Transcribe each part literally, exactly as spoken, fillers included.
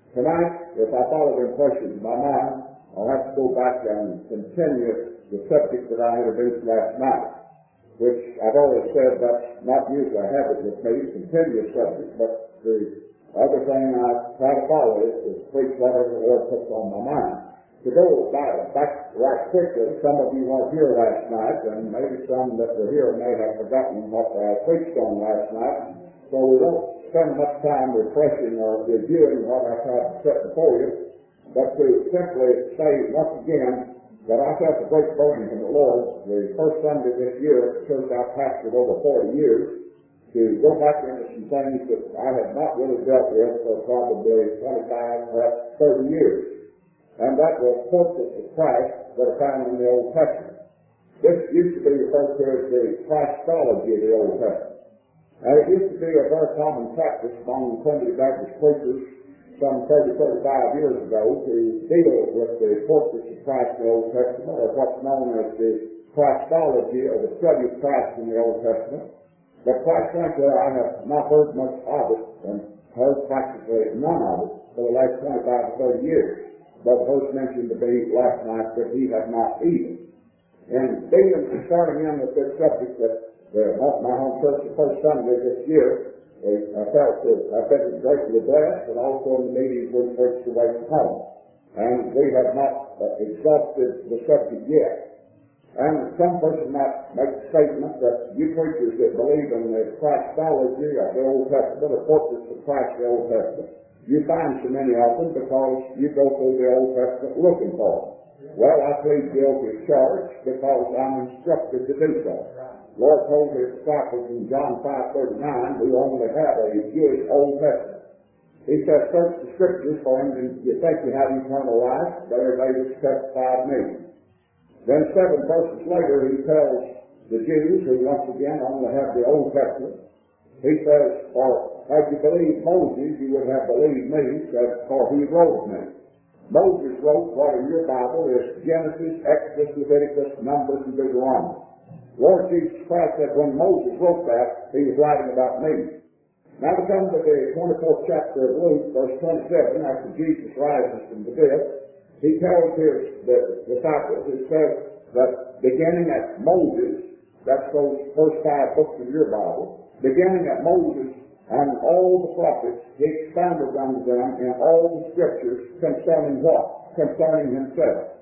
Tonight, if I follow the impressions in my mind, I'll have to go back and continue the subject that I introduced last night, which I've always said that's not usually a habit with me, continue a subject, but the other thing I try to follow is to preach whatever the Lord puts on my mind. To go back, back right quickly, some of you weren't here last night, and maybe some that were here may have forgotten what I preached on last night, so we won't spend much time refreshing or reviewing what I tried to set before you, but to simply say once again that I felt a great burden from the Lord the first Sunday this year, the church I've pastored over forty years, to go back into some things that I had not really dealt with for probably twenty-five, perhaps thirty years. And that was portraits of Christ that are found in the Old Testament. This used to be referred to as the Christology of the Old Testament. And it used to be a very common practice among Primitive Baptist preachers some thirty, thirty-five years ago to deal with the portraits of Christ in the Old Testament, or what's known as the Christology, or the study of Christ in the Old Testament. But quite frankly, I have not heard much of it, and heard practically none of it for the last twenty-five to thirty years. But Hurst mentioned to me last night that he had not either. And dealing and starting in with this subject that uh, my home church the first Sunday this year, I felt that I felt greatly blessed, and also in the meetings we preached away from home. And we have not uh, exhausted the subject yet. And some person might make the statement that you preachers that believe in the Christology of the Old Testament, or portraits of Christ in the Old Testament, you find so many of them because you go through the Old Testament looking for them. Well, I plead guilty of charge because I'm instructed to do so. Lord told his disciples in John five thirty-nine, we only have a Jewish Old Testament. He says, search the Scriptures for him, and you think you have eternal life, they are they which testify of me. Then seven verses later, he tells the Jews, who once again only have the Old Testament, he says, for had you believed Moses, you would have believed me, says, for he wrote me. Moses wrote what in your Bible is Genesis, Exodus, Leviticus, Numbers, and Deuteronomy. Lord Jesus Christ said when Moses wrote that, he was writing about me. Now we come to the twenty-fourth chapter of Luke, verse twenty-seven, after Jesus rises from the dead, he tells his the disciples, he says that beginning at Moses, that's those first five books of your Bible, beginning at Moses and all the prophets, he expounded unto them in all the Scriptures concerning what? Concerning himself.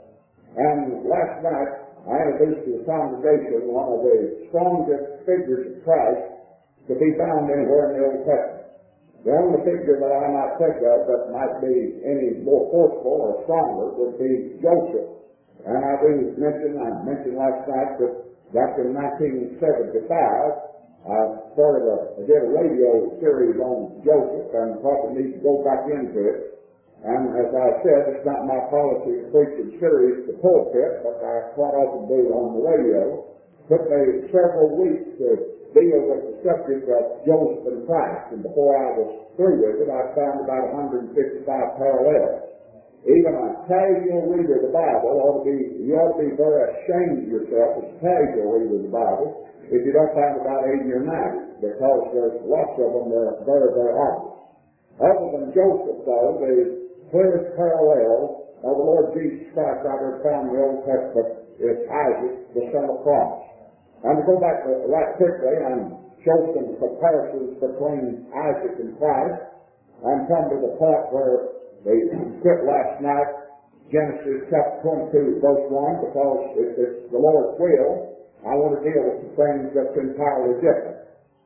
And last night, I introduced to the congregation one of the strongest figures of Christ to be found anywhere in the Old Testament. The only figure that I might think of that might be any more forceful or stronger would be Joseph. And I do mention, I mentioned last night that back in nineteen seventy-five, I started a, I did a radio series on Joseph and probably need to go back into it. And as I said, it's not my policy to preach in series to pulpit, but I quite often do on the radio. It took me several weeks to deal with the subject of Joseph and Christ, and before I was through with it, I found about one hundred fifty-five parallels. Even a casual reader of the Bible ought to be, you ought to be very ashamed of yourself as a casual reader of the Bible if you don't find about eighty or ninety, because there's lots of them that are very, very obvious. Other than Joseph, though, the clearest parallel of the Lord Jesus Christ I ever found in the Old Testament is Isaac, the son of promise. And to go back to, right quickly and show some comparisons between Isaac and Christ, and come to the point where they quit last night, Genesis chapter twenty-two, verse one, because if it's the Lord's will, I want to deal with some things that's entirely different.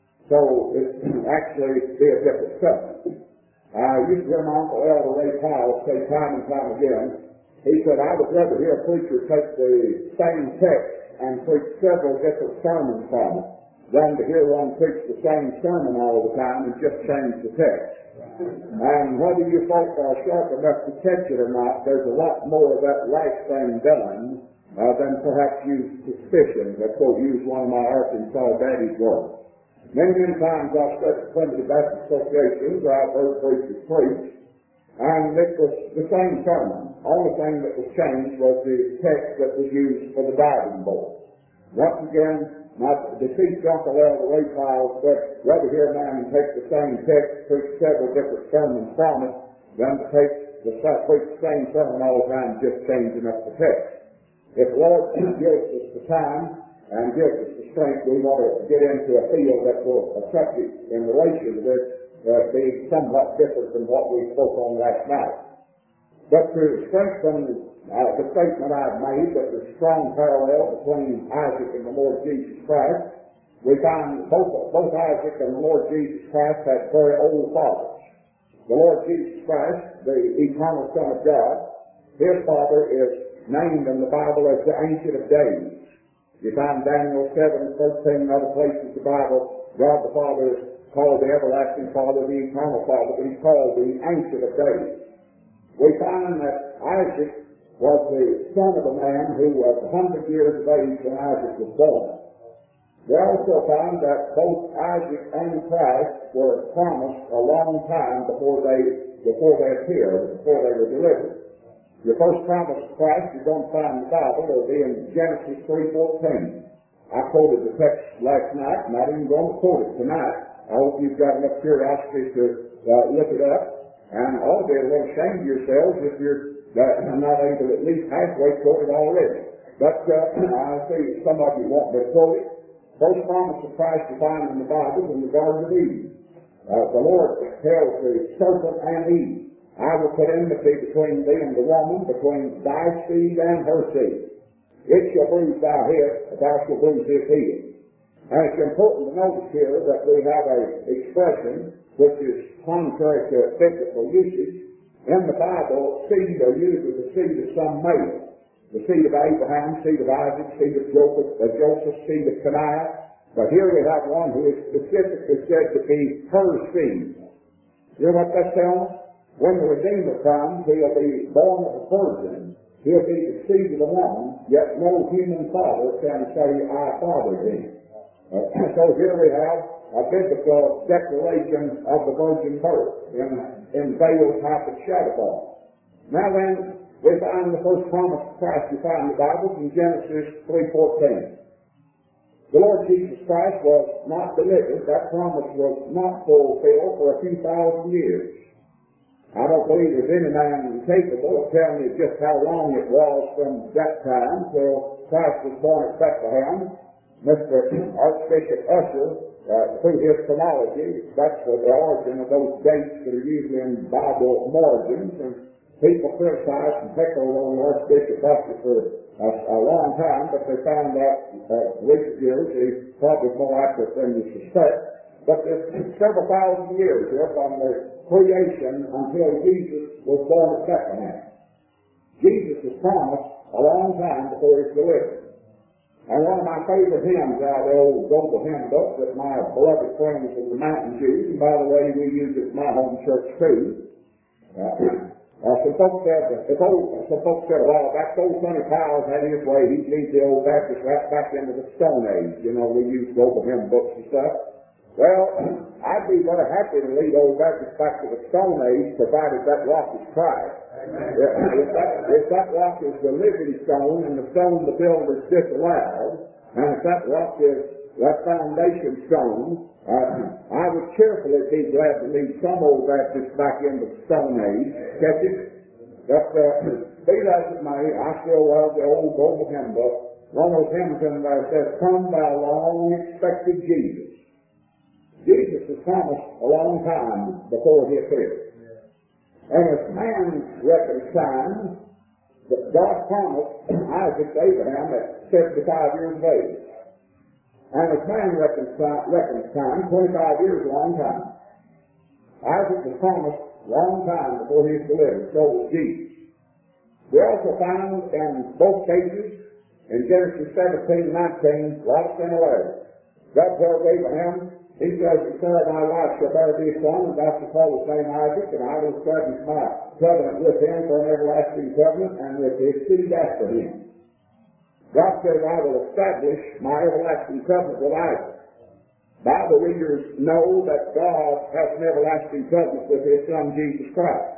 So it's actually be a different subject. I used to hear my Uncle Elder Ray Powell say time and time again, he said, I would rather hear a preacher take the same text and preach several different sermons from it than to hear one preach the same sermon all the time and just change the text. And whether you folks are sharp enough to catch it or not, there's a lot more of that last thing done uh, than perhaps you suspicion. That's what use one of my Arkansas daddy's words. Many, many times I've studied Primitive Baptist associations, I've heard preachers preach, and it was the same sermon. Only thing that was changed was the text that was used for the diving board. Once again, my deceased Uncle Elder Ray Powell said, rather hear a man take the same text, preach several different sermons from it, than to take the preach the same sermon all the time, just changing up the text. If the Lord gives us the time and gives us the strength, we want to get into a field that will, a subject in relation to this, uh, be somewhat different than what we spoke on last night. But to strengthen uh, the statement I've made that there's a strong parallel between Isaac and the Lord Jesus Christ, we find both, both Isaac and the Lord Jesus Christ had very old fathers. The Lord Jesus Christ, the eternal Son of God, his father is named in the Bible as the Ancient of Days. You find Daniel seven, thirteen, and other places in the Bible, God the Father is called the Everlasting Father, the Eternal Father, but he's called the Ancient of Days. We find that Isaac was the son of a man who was one hundred years of age when Isaac was born. We also find that both Isaac and Christ were promised a long time before they, before they appeared, before they were delivered. Your first promise of Christ you're going to find in the Bible will be in Genesis three fourteen. I quoted the text last night, and I'm not even going to quote it tonight. I hope you've got enough curiosity to uh, look it up. And ought to be a little ashamed of yourselves if you're uh, not able to at least halfway quote it already. But uh, I see some of you want me to quote it. First promise of Christ you find in the Bible is in the Garden of Eden. Uh, the Lord tells the serpent and Eve, I will put enmity between thee and the woman, between thy seed and her seed. It shall bruise thy head, but thou shalt bruise his heel. And it's important to notice here that we have an expression which is contrary to biblical usage. In the Bible, seed are usually the seed of some male. The seed of Abraham, seed of Isaac, seed of Joseph, uh, Joseph seed of Caniah. But here we have one who is specifically said to be her seed. You know what that's telling us? When the Redeemer comes, he'll be born of a virgin. He'll be the seed of the woman, yet no human father can say, I fathered him. Uh, so here we have a biblical declaration of the virgin birth in, in veiled type of shadow form. Now then, we find the first promise of Christ you find in the Bible in Genesis three fourteen. The Lord Jesus Christ was not delivered. That promise was not fulfilled for a few thousand years. I don't believe there's any man capable of telling you just how long it was from that time till Christ was born at Bethlehem. Mister Archbishop Usher, uh, through his chronology, that's the origin of those dates that are usually in Bible margins, and people criticize and heckle on Archbishop Usher for a, a long time, but they found out uh, recent years he's probably more accurate than you suspect. But there's several thousand years here from the creation until Jesus was born at Bethlehem. Jesus was promised a long time before he was delivered. And one of my favorite hymns out of the old Global Hymn book that my beloved friends of the Mountain Jews, and by the way, we use it in my home church too. Uh, uh, some folks said, if old, some folks said, well, back old Sonny Powers had his way, he'd lead the old Baptist right back into the Stone Age. You know, we use Global Hymn books and stuff. Well, I'd be very happy to lead old Baptist back to the Stone Age, provided that rock is Christ. If that, if that rock is the living stone and the stone the builders disallowed, and if that rock is that foundation stone, uh, I would cheerfully be glad to lead some old Baptist back into the Stone Age. Catch it? But uh, be that as it may, I still love the old Global Hymn book. One of those hymns in there says, Come thou long expected Jesus. Jesus was promised a long time before he appeared. And as man reckons time, God promised Isaac to Abraham at seventy-five years of age. And as man reckons time, twenty-five years is a long time. Isaac was promised a long time before he was delivered. So was Jesus. We also found in both cases, in Genesis seventeen and nineteen, a lot of similarities. God tells Abraham, he says, Sarah, my wife, shall bear thee a son, and thou shalt call his name Isaac, and I will establish my covenant with him for an everlasting covenant, and with his seed after him. God says, I will establish my everlasting covenant with Isaac. Bible readers know that God has an everlasting covenant with his son, Jesus Christ.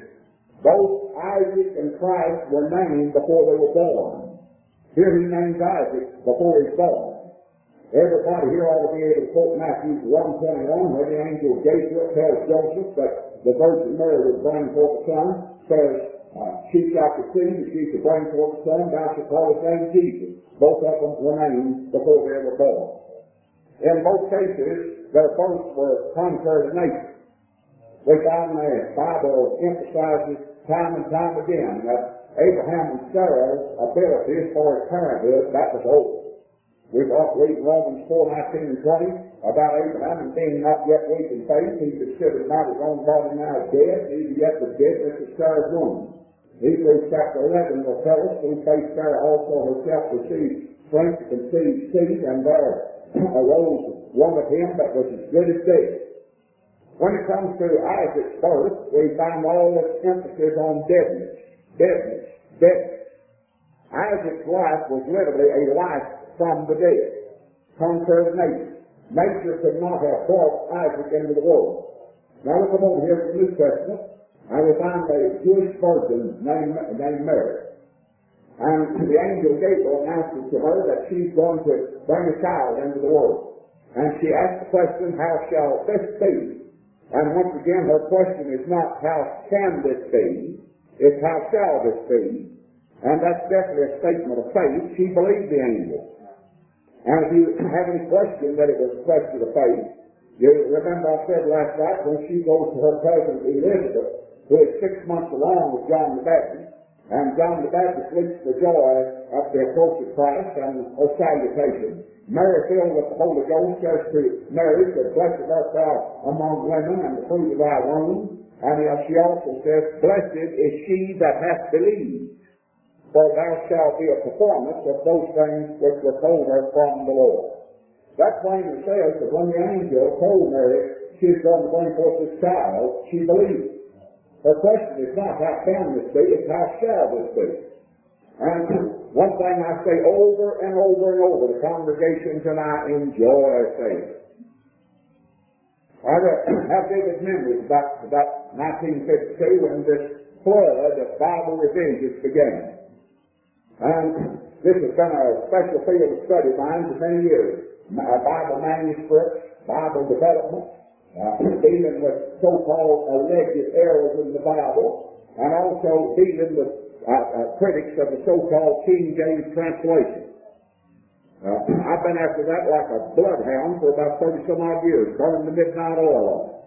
Both Isaac and Christ were named before they were born. Here he names Isaac before he's born. Everybody here ought to be able to quote Matthew one twenty-one, where the angel Gabriel tells Joseph that the Virgin Mary would bring forth a son, says, uh, she shall conceive, she shall bring forth a son, thou shalt call his name Jesus. Both of them were named before they were born. In both cases, their births were contrary to nature. We find the Bible emphasizes time and time again that Abraham and Sarah's ability as far as parenthood, that was over. We've read Romans four, nineteen and twenty about Abraham and being not yet weak in faith. He considered not his own body now dead, neither yet the deadness of Sarah's womb. Hebrews chapter eleven will tell us, through faith Sarah also herself received strength to conceive seed, and there arose one of him that was as good as dead. When it comes to Isaac's birth, we find all this emphasis on deadness, deadness, deadness. Isaac's life was literally a life from the dead, contrary to nature. Nature could not have brought Isaac into the world. Now we come over here to the New Testament, and we find a Jewish virgin named, named Mary. And the angel Gabriel announces to her that she's going to bring a child into the world. And she asks the question, how shall this be? And once again, her question is not, how can this be? It's, how shall this be? And that's definitely a statement of faith. She believed the angel. And if you have any question that it was a question of faith, you remember I said last night when she goes to her cousin Elizabeth, who is six months along with John the Baptist, and John the Baptist leaps for joy at the approach of Christ and her salutation. Mary, filled with the Holy Ghost, says to Mary, that blessed art thou among women, and the fruit of thy womb. And she also says, blessed is she that hath believed, for thou shalt be a performance of those things which were told her from the Lord. That plainly says that when the angel told Mary she's going to bring forth this child, she believed. Her question is not, how can this be? It's, how shall this be? And one thing I say over and over and over, the congregations and I enjoy saying. I have vivid memories about, about nineteen fifty-two when this flood of Bible revisions began. And this has been a special field of study of mine for many years. Bible manuscripts, Bible development, uh, dealing with so-called alleged errors in the Bible, and also dealing with uh, uh, critics of the so-called King James translation. Uh, I've been after that like a bloodhound for about thirty some odd years, burning the midnight oil on it.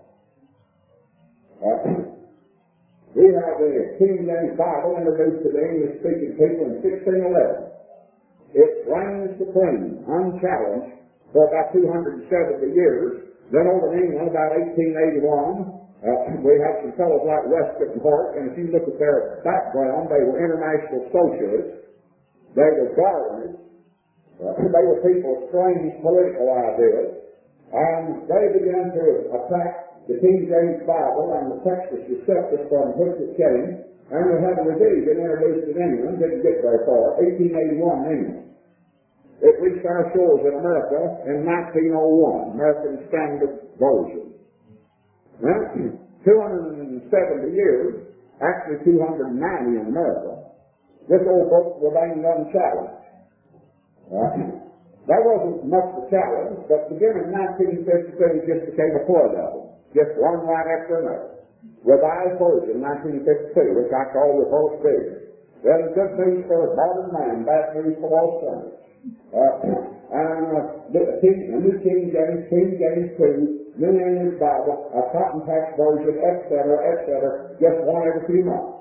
Uh, We have the King James Bible introduced to the English-speaking people in sixteen eleven. It reigns supreme, unchallenged, for about two hundred seventy years. Then over in England, about eighteen eighty-one, uh, we had some fellows like Westcott and Hart, and if you look at their background, they were international socialists. They were Darwinists. Uh, they were people of strange political ideas. And they began to attack the King James Bible and the Textus Receptus from which it came, and we had a revision introduced in England, didn't get very far, eighteen eighty-one in England. It reached our shores in America in nineteen oh one, American Standard Version. Now, two hundred seventy years, actually two hundred ninety in America, this old book remained unchallenged. Uh, there wasn't much of a challenge, but beginning in nineteen fifty-two, it just became a flood of them. Just one right after another. Revised Version, nineteen fifty-two, which I call the first version. Well, good news for modern man, bad news for all sinners. Uh, and uh, the, King, the New King James, King James two, New English Bible, a Cotton Patch Version, et cetera, et cetera, just one every few months.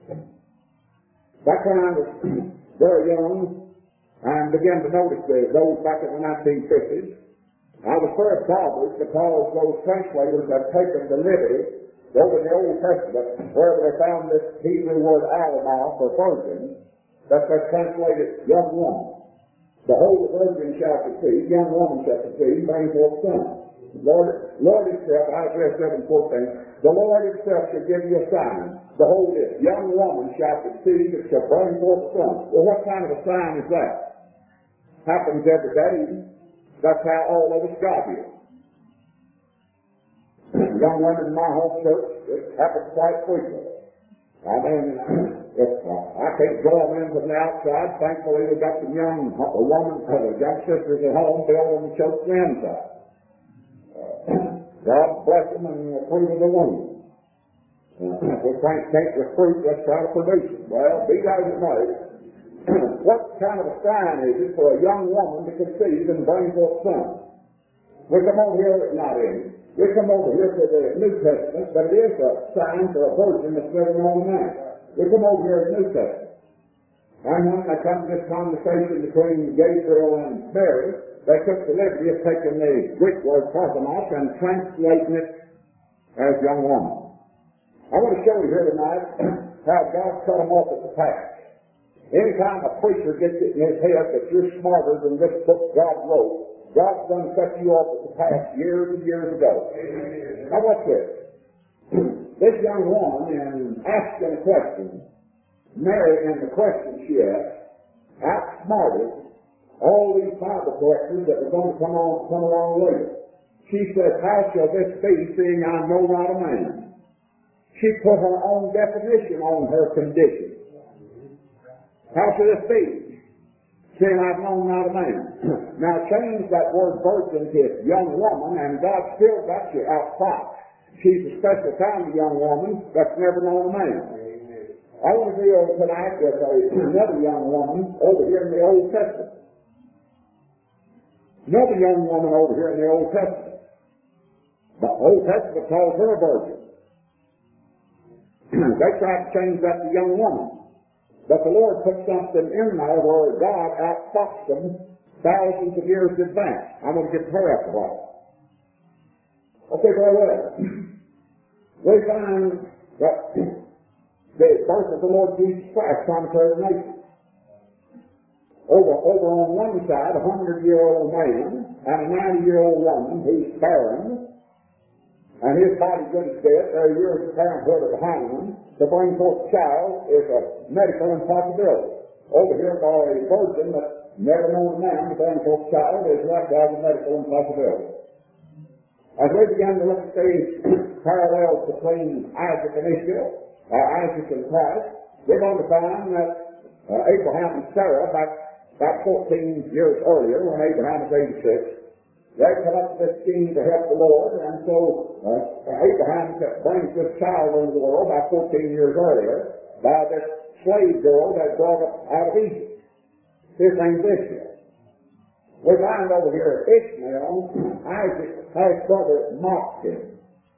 Back when I was very young and began to notice the, those back in the nineteen fifties, I was very bothered because those translators had taken the liberty over the Old Testament, wherever they found this Hebrew word alama for virgin, that they translated young woman. Behold, the virgin shall conceive, young woman shall conceive, bring forth son. Lord, Lord himself, Isaiah seven fourteen, the Lord himself shall give you a sign. Behold, this young woman shall conceive, and shall bring forth son. Well, what kind of a sign is that? Happens every day. That's how all of us got here. Young women in my home church, it happens quite frequently. I mean, if, uh, I can't draw them in from the outside. Thankfully, we've got some young uh, woman, uh, the young sisters at home building the church from the inside. Uh, God bless them and approve of the wound. Uh, if we can't, can't recruit, let's try to produce them. Well, be that as it may, what kind of a sign is it for a young woman to conceive and bring forth son? We come over here, not in. We come over here to the New Testament, but it is a sign for a virgin that's never known a man. We come over here to the New Testament. And when they come to this conversation between Gabriel and Mary, they took the liberty of taking the Greek word parthenos and translating it as young woman. I want to show you here tonight how God cut them off at the pass. Anytime a preacher gets it in his head that you're smarter than this book God wrote, God's done cut you off at the pass years and years ago. Amen. Now watch this. This young woman, in asking a question, Mary, in the question she asked, outsmarted all these Bible collectors that were going to come on, come along later. She said, how shall this be, seeing I know not a man? She put her own definition on her condition. How shall this be? Saying, I've known not a man. Now change that word virgin to young woman, and God still got you outside. She's a special kind of young woman that's never known a man. Amen. I want to deal tonight with a, another young woman over here in the Old Testament. Another young woman over here in the Old Testament. The Old Testament calls her a virgin. They tried to change that to young woman. But the Lord put something in there where God outfoxed them thousands of years in advance. I'm going to get her up a while. Okay, very well. We find that the birth of the Lord Jesus Christ contrary to nature. Over, over on one side, a hundred-year-old man and a ninety-year-old woman who's barren, and his body good as dead, there are years of parenthood are behind him. To bring forth a child is a medical impossibility. Over here, by a virgin that's never known a man to bring forth a child is likewise a medical impossibility. As we begin to look at these parallels between Isaac and Ishmael, or Isaac and Christ, we're going to find that uh, Abraham and Sarah, back about fourteen years earlier, when Abraham was eighty-six, they come up with this scheme to help the Lord, and so uh, Abraham brings this child into the world about fourteen years earlier by this slave girl that brought up out of Egypt. His name's Ishmael. We find over here Ishmael, Isaac's half-brother, mocked him.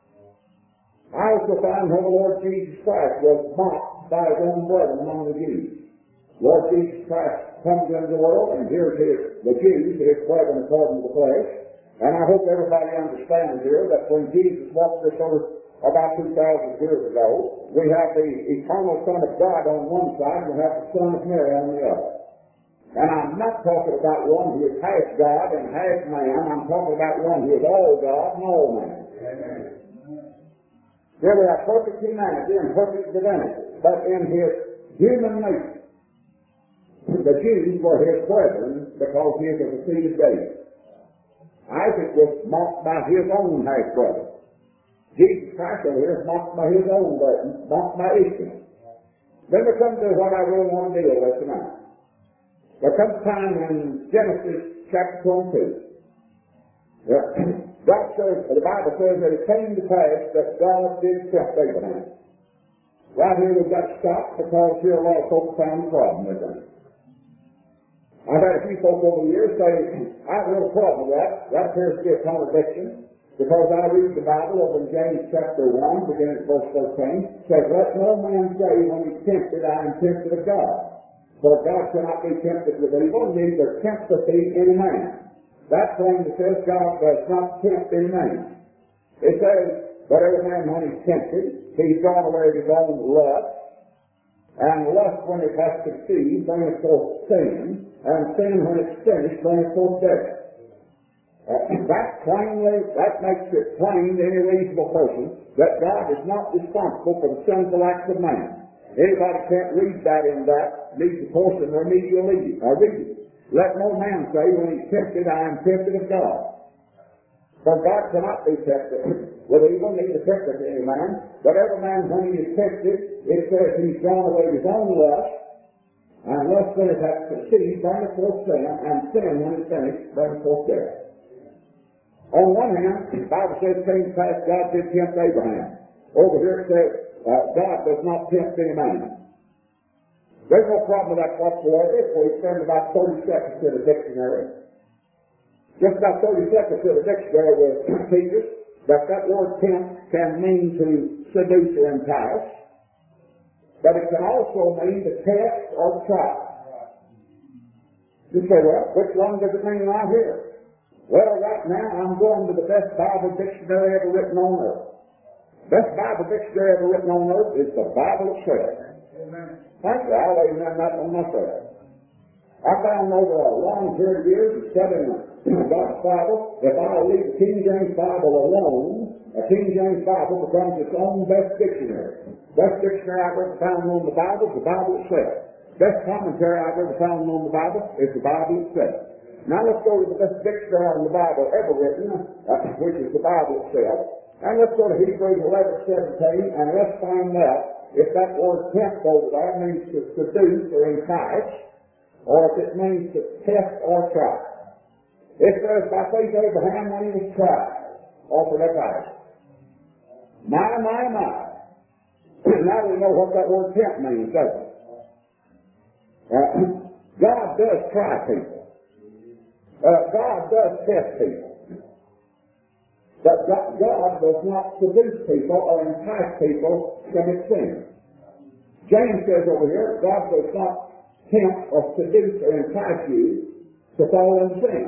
I also find how the Lord Jesus Christ was mocked by his own brethren among the Jews. Lord Jesus Christ comes into the world, and here's his, the Jews, his brethren according to the flesh. And I hope everybody understands here that when Jesus walked this earth about two thousand years ago, we have the eternal Son of God on one side, and we have the Son of Mary on the other. And I'm not talking about one who is half God and half man. I'm talking about one who is all God and all man. Amen. Here we have perfect humanity and perfect divinity, but in his human nature, the Jews were his brethren because he is of the seed of David. Isaac was mocked by his own half-brother. Jesus Christ over here is mocked by his own brother, mocked by Ishmael. Then we come to what I really want to deal with tonight. There comes a time in Genesis chapter twenty-two. God says, the Bible says that it came to pass that God did tempt Abraham. Right here we've got to stop because here a lot of folks found the problem with that. I've had a few folks over the years say, I have a little problem with that. That appears to be a contradiction, because I read the Bible over in James chapter one, beginning at verse thirteen, says, let no man say when he's tempted, I am tempted of God. For God cannot be tempted with evil, neither tempteth he any man. That plainly says God does not tempt any man. It says, but every man when he's tempted, he's gone away with his own lust, and lust when it has conceived, bringeth forth sin, and sin when it's finished, bringeth forth death. Uh, that plainly, that makes it plain to any reasonable person that God is not responsible for the sinful acts of man. Anybody can't read that in that, needs a course in remedial reading. Uh, reading. Let no man say when he's tempted, I am tempted of God. For God cannot be tempted with evil, neither tempteth any man. But every man, when he is tempted, it says he's drawn away his own lust, and lust then hath conceived, bringeth forth sin, and sin, when it's finished, bringeth forth death. On one hand, the Bible says, came to pass, God did tempt Abraham. Over here it says, uh, God does not tempt any man. There's no problem with that whatsoever if we spend about thirty seconds in the dictionary. Just about thirty seconds in the dictionary will teach us that that word tempt can mean to seduce or entice, but it can also mean to test or try. You say, well, which one does it mean right here? Well, right now I'm going to the best Bible dictionary ever written on earth. Best Bible dictionary ever written on earth is the Bible itself. Amen. Thank you. I'll amen that on myself. I found over a long period of years of studying God's Bible, if I'll leave the King James Bible alone, a King James Bible becomes its own best dictionary. Best dictionary I've ever found on the Bible is the Bible itself. Best commentary I've ever found on the Bible is the Bible itself. Now let's go to the best dictionary on the Bible ever written, uh, which is the Bible itself. And let's go to Hebrews eleven seventeen, and let's find out if that word tempt over there means to seduce or entice, or if it means to test or try. It says, by faith Abraham, when he was tried, offered up Isaac. My, my, my. Now we know what that word tempt means, doesn't it? Uh, God does try people. Uh, God does test people. But God does not seduce people or entice people to commit sin. James says over here, God does not tempt or seduce or entice you to fall in sin.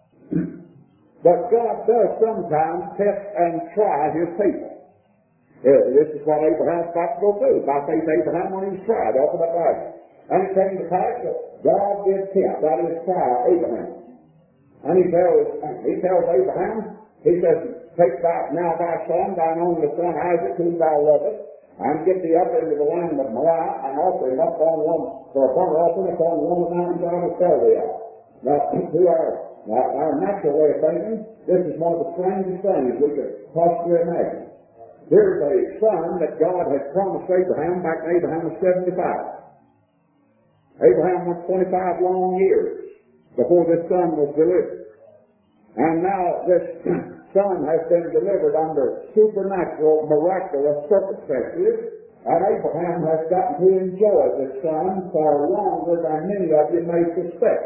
But God does sometimes test and try His people. Uh, this is what Abraham's got to go through. By faith, Abraham, when he was tried, offered up Isaac. And it came to pass that God did tempt, that is, try Abraham. And he tells, he tells Abraham, he says, take thou now thy son, thine only son Isaac, whom thou lovest, and get thee up into the land of Moriah, and offer him up on one for a burnt offering upon one of the mountains I will tell thee of. Now, to our, our, our natural way of thinking, this is one of the strangest things we could possibly imagine. Here's a son that God had promised Abraham back when Abraham was seventy-five. Abraham went twenty-five long years before this son was delivered. And now this son has been delivered under supernatural, miraculous circumstances, and Abraham has gotten to enjoy this son for longer than many of you may suspect.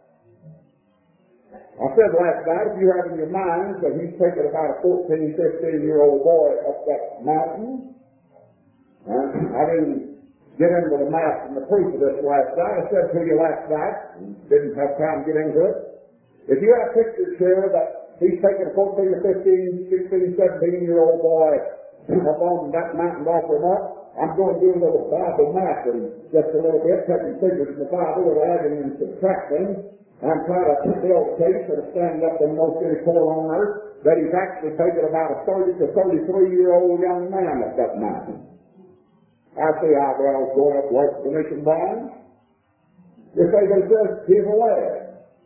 I said last night, if you have in your minds that he's taken about a fourteen, fifteen-year-old boy up that mountain, and I didn't get into the math and the proof of this last night. I said to you last night, and didn't have time to get into it. If you have pictures here that he's taken a fourteen or fifteen, sixteen, seventeen-year-old boy up on that mountain off him up, I'm going to do a little Bible math in just a little bit, taking figures in the Bible and adding and subtracting, and try to build a case that'll stand up in most any court on earth that he's actually taken about a thirty to thirty-three-year-old young man up that mountain. I see eyebrows going up like the mission blinds. You say, but it says he's a lad.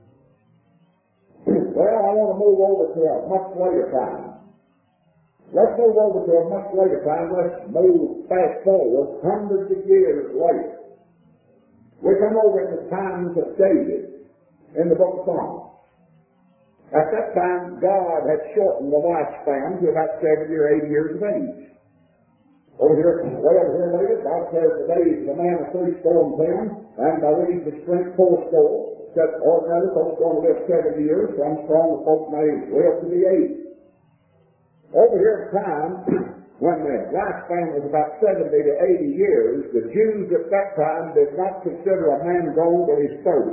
Well, I want to move over to a much later time. Let's move over to a much later time. Let's move fast forward hundreds of years later. We come over in the times of David in the book of Psalms. At that time, God had shortened the lifespan to about seventy or eighty years of age. Over here, way over here later, God says the days of a man of three score and ten, and by leaves of strength four score. That ordinarily folks going to live seventy years, some strong folks may live to be eighty. Over here at the time, when the lifespan was about seventy to eighty years, the Jews at that time did not consider a man grown till he's thirty.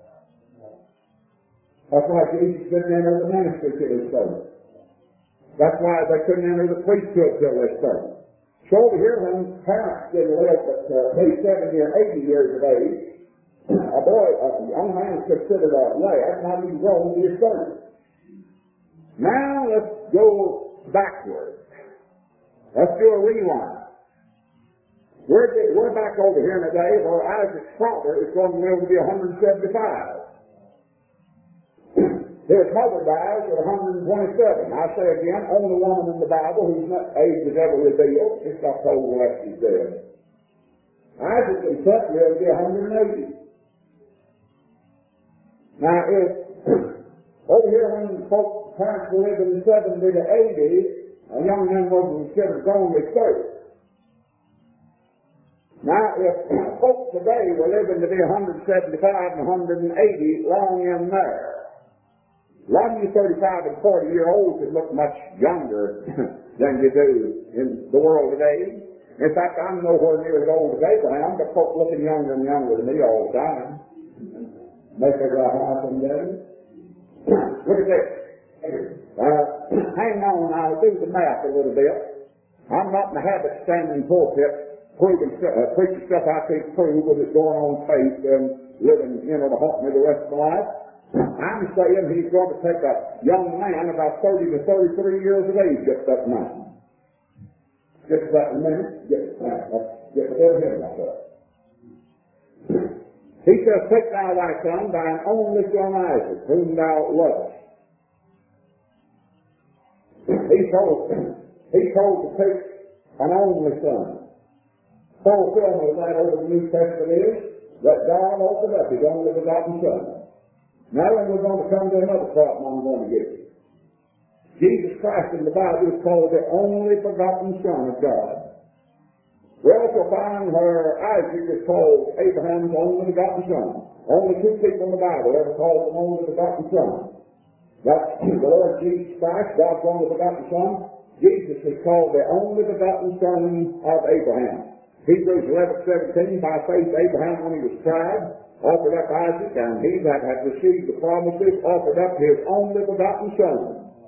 That's why Jesus didn't enter the ministry till he's thirty. That's why they couldn't enter the priesthood till they're thirty. So over here, when parents didn't live but uh, say seventy or eighty years of age, a boy, a young man is considered a lad, not even grown to his thirty. Now let's go backward. Let's do a rewind. We're, we're back over here in a day where Isaac's father is going to live to be one hundred seventy-five. His mother dies at one hundred twenty-seven. I say again, only woman in the Bible whose age is ever revealed. It's not told when she's dead. Isaac himself lived to be one hundred eighty. Now, if over here when folks' parents were living seventy to eighty, a young man was considered only thirty. Now, if folks today were living to be one hundred seventy-five and one hundred eighty, long in there, a lot of you thirty-five and forty year olds would look much younger than you do in the world today. In fact, I'm nowhere near as old as Abraham, but folks looking younger and younger than me all the time. Make it right high someday. Look at this. Uh, hang on, I'll do the math a little bit. I'm not in the habit of standing in the pulpit proving, uh, preaching stuff I can't prove with it going on faith and living, you know, to haunt me the rest of my life. I'm saying he's going to take a young man about thirty to thirty-three years of age to get that mountain. Just about a minute, get it down. Get it down here myself. He says, take thou thy son, thine only son Isaac, whom thou lovest. He told, he told to take an only son. Fulfillment of that over the New Testament is that God offered up his only begotten son. Now then we're going to come to another problem I'm going to give you. Jesus Christ in the Bible is called the only begotten Son of God. We also find where Isaac is called Abraham's only begotten son. Only two people in the Bible ever called him only begotten son. That's the Lord Jesus Christ, God's only begotten Son. Jesus is called the only begotten Son of Abraham. Hebrews eleven seventeen, by faith Abraham, when he was tried, offered up Isaac, and he that had received the promises offered up his only begotten son.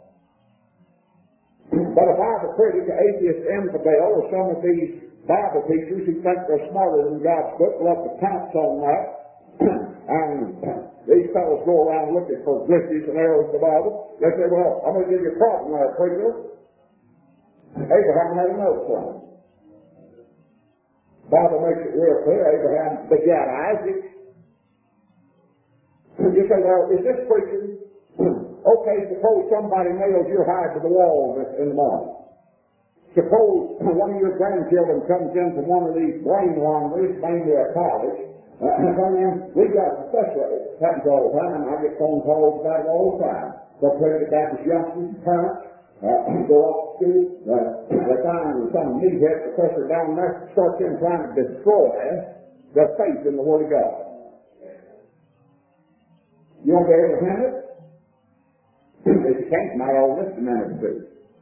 But a Bible critic, an atheist infidel, or some of these Bible teachers who think they're smarter than God's book love to pounce on that. And these fellows go around looking for glitches and errors in the Bible. They say, well, I'm going to give you a problem there, preacher. Abraham had another son. The Bible makes it real clear. Abraham begat Isaac. You say, well, is this preaching? Okay, suppose somebody nails your hide to the wall in the morning. Suppose one of your grandchildren comes in from one of these brain wanderers, mainly at college, uh, and we've got a special, it happens all the time, I get phone calls about it all the time. They'll play the Baptist youngsters, parents, uh, go off to school, uh, they find some meathead professor down there, starts in trying to destroy their faith in the Word of God. You want to be able to handle it? If you can't, my old list a minute or two.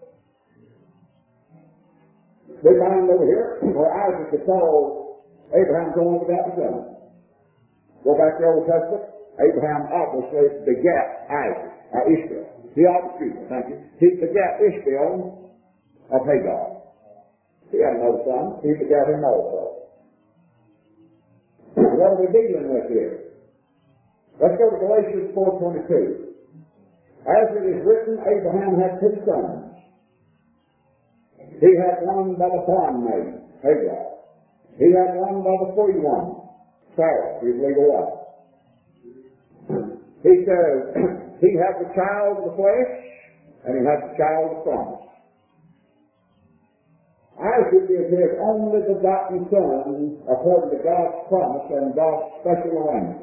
We find over here where Isaac is called Abraham's only begotten son. Go back to the Old Testament. Abraham obviously begat Isaac, uh, Ishmael. He obviously, thank you. He begat Ishmael of Hagar. He had another son. He begat him also. What are we dealing with here? Let's go to Galatians four twenty-two. As it is written, Abraham had two sons. He had one by the bondmaid, Hagar. He had one by the free one, Sarah, his legal wife. He says, he had the child of the flesh, and he had the child of promise. Isaac is his only begotten son, according to God's promise and God's special arrangement.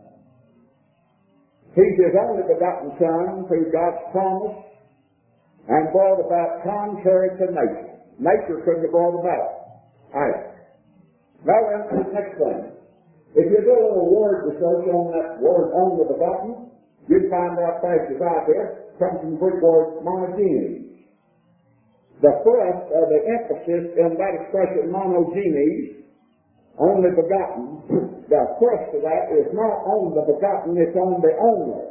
He's his only begotten son through God's promise and brought about contrary to nature. Nature couldn't have brought about Isaac. Now then, next thing. If you do a little word research on that word only begotten, you'd find out passages out there comes from the Greek word monogenes. The thrust or the emphasis in that expression monogenes, only begotten, the thrust of that is not on the begotten, it's on the only.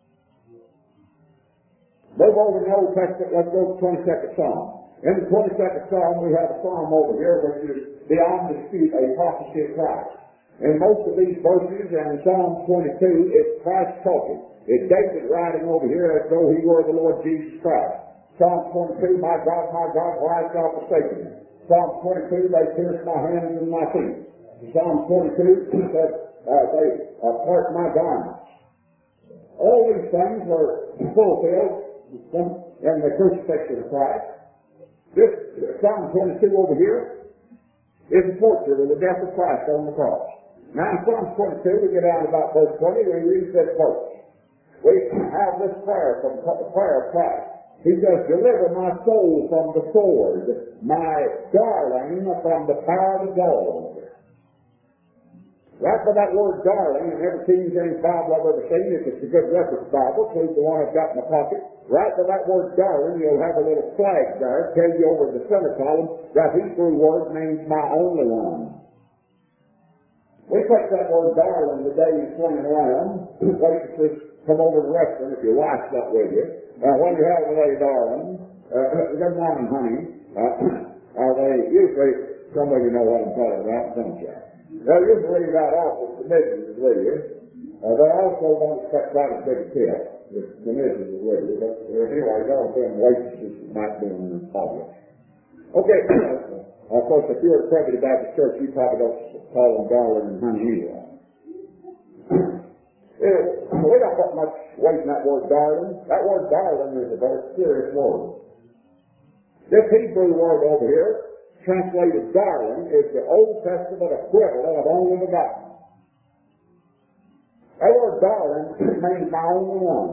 Move over to the Old Testament, let's go to the twenty-second Psalm. In the twenty-second Psalm, we have a psalm over here which is beyond dispute a prophecy of Christ. In most of these verses, and in Psalm twenty-two, it's Christ talking. It's David writing over here as though he were the Lord Jesus Christ. Psalm twenty-two, my God, my God, why hast thou forsaken me? Psalm twenty-two, they pierced my hands and my feet. Psalm twenty-two says, uh, they uh, part my garments. All these things were fulfilled in the crucifixion of Christ. This Psalm twenty-two over here is a portrait of the death of Christ on the cross. Now in Psalm twenty-two, we get down to about verse twenty, we read this verse. We have this prayer from the prayer of Christ. He says, deliver my soul from the sword, my darling from the power of the dog. Right by that word darling, and every King James Bible I've ever seen, if it's a good reference Bible, please the one I've got in my pocket, right by that word darling, you'll have a little flag there, tell you over the center column, that Hebrew word means my only one. We take that word darling today and swing it around. Waitresses come over to the restaurant if your wife's not with you. Uh, when you have today, darling, uh, good morning, honey, uh, are they usually, some of you know what I'm talking about, don't you? They'll usually leave that office, the missus is with you. Uh, they also don't expect quite as big a tip if the missus is with you. But uh, anyway, they'll be waitresses might be in the audience. Okay, of course, if you're at Primitive Baptist Church, you probably don't call them darling and honey anyway. Yeah, we don't put much weight in that word darling. That word darling is a very serious word. This Hebrew word over here, translated darling, is the Old Testament equivalent of only begotten. That word darling means my only one.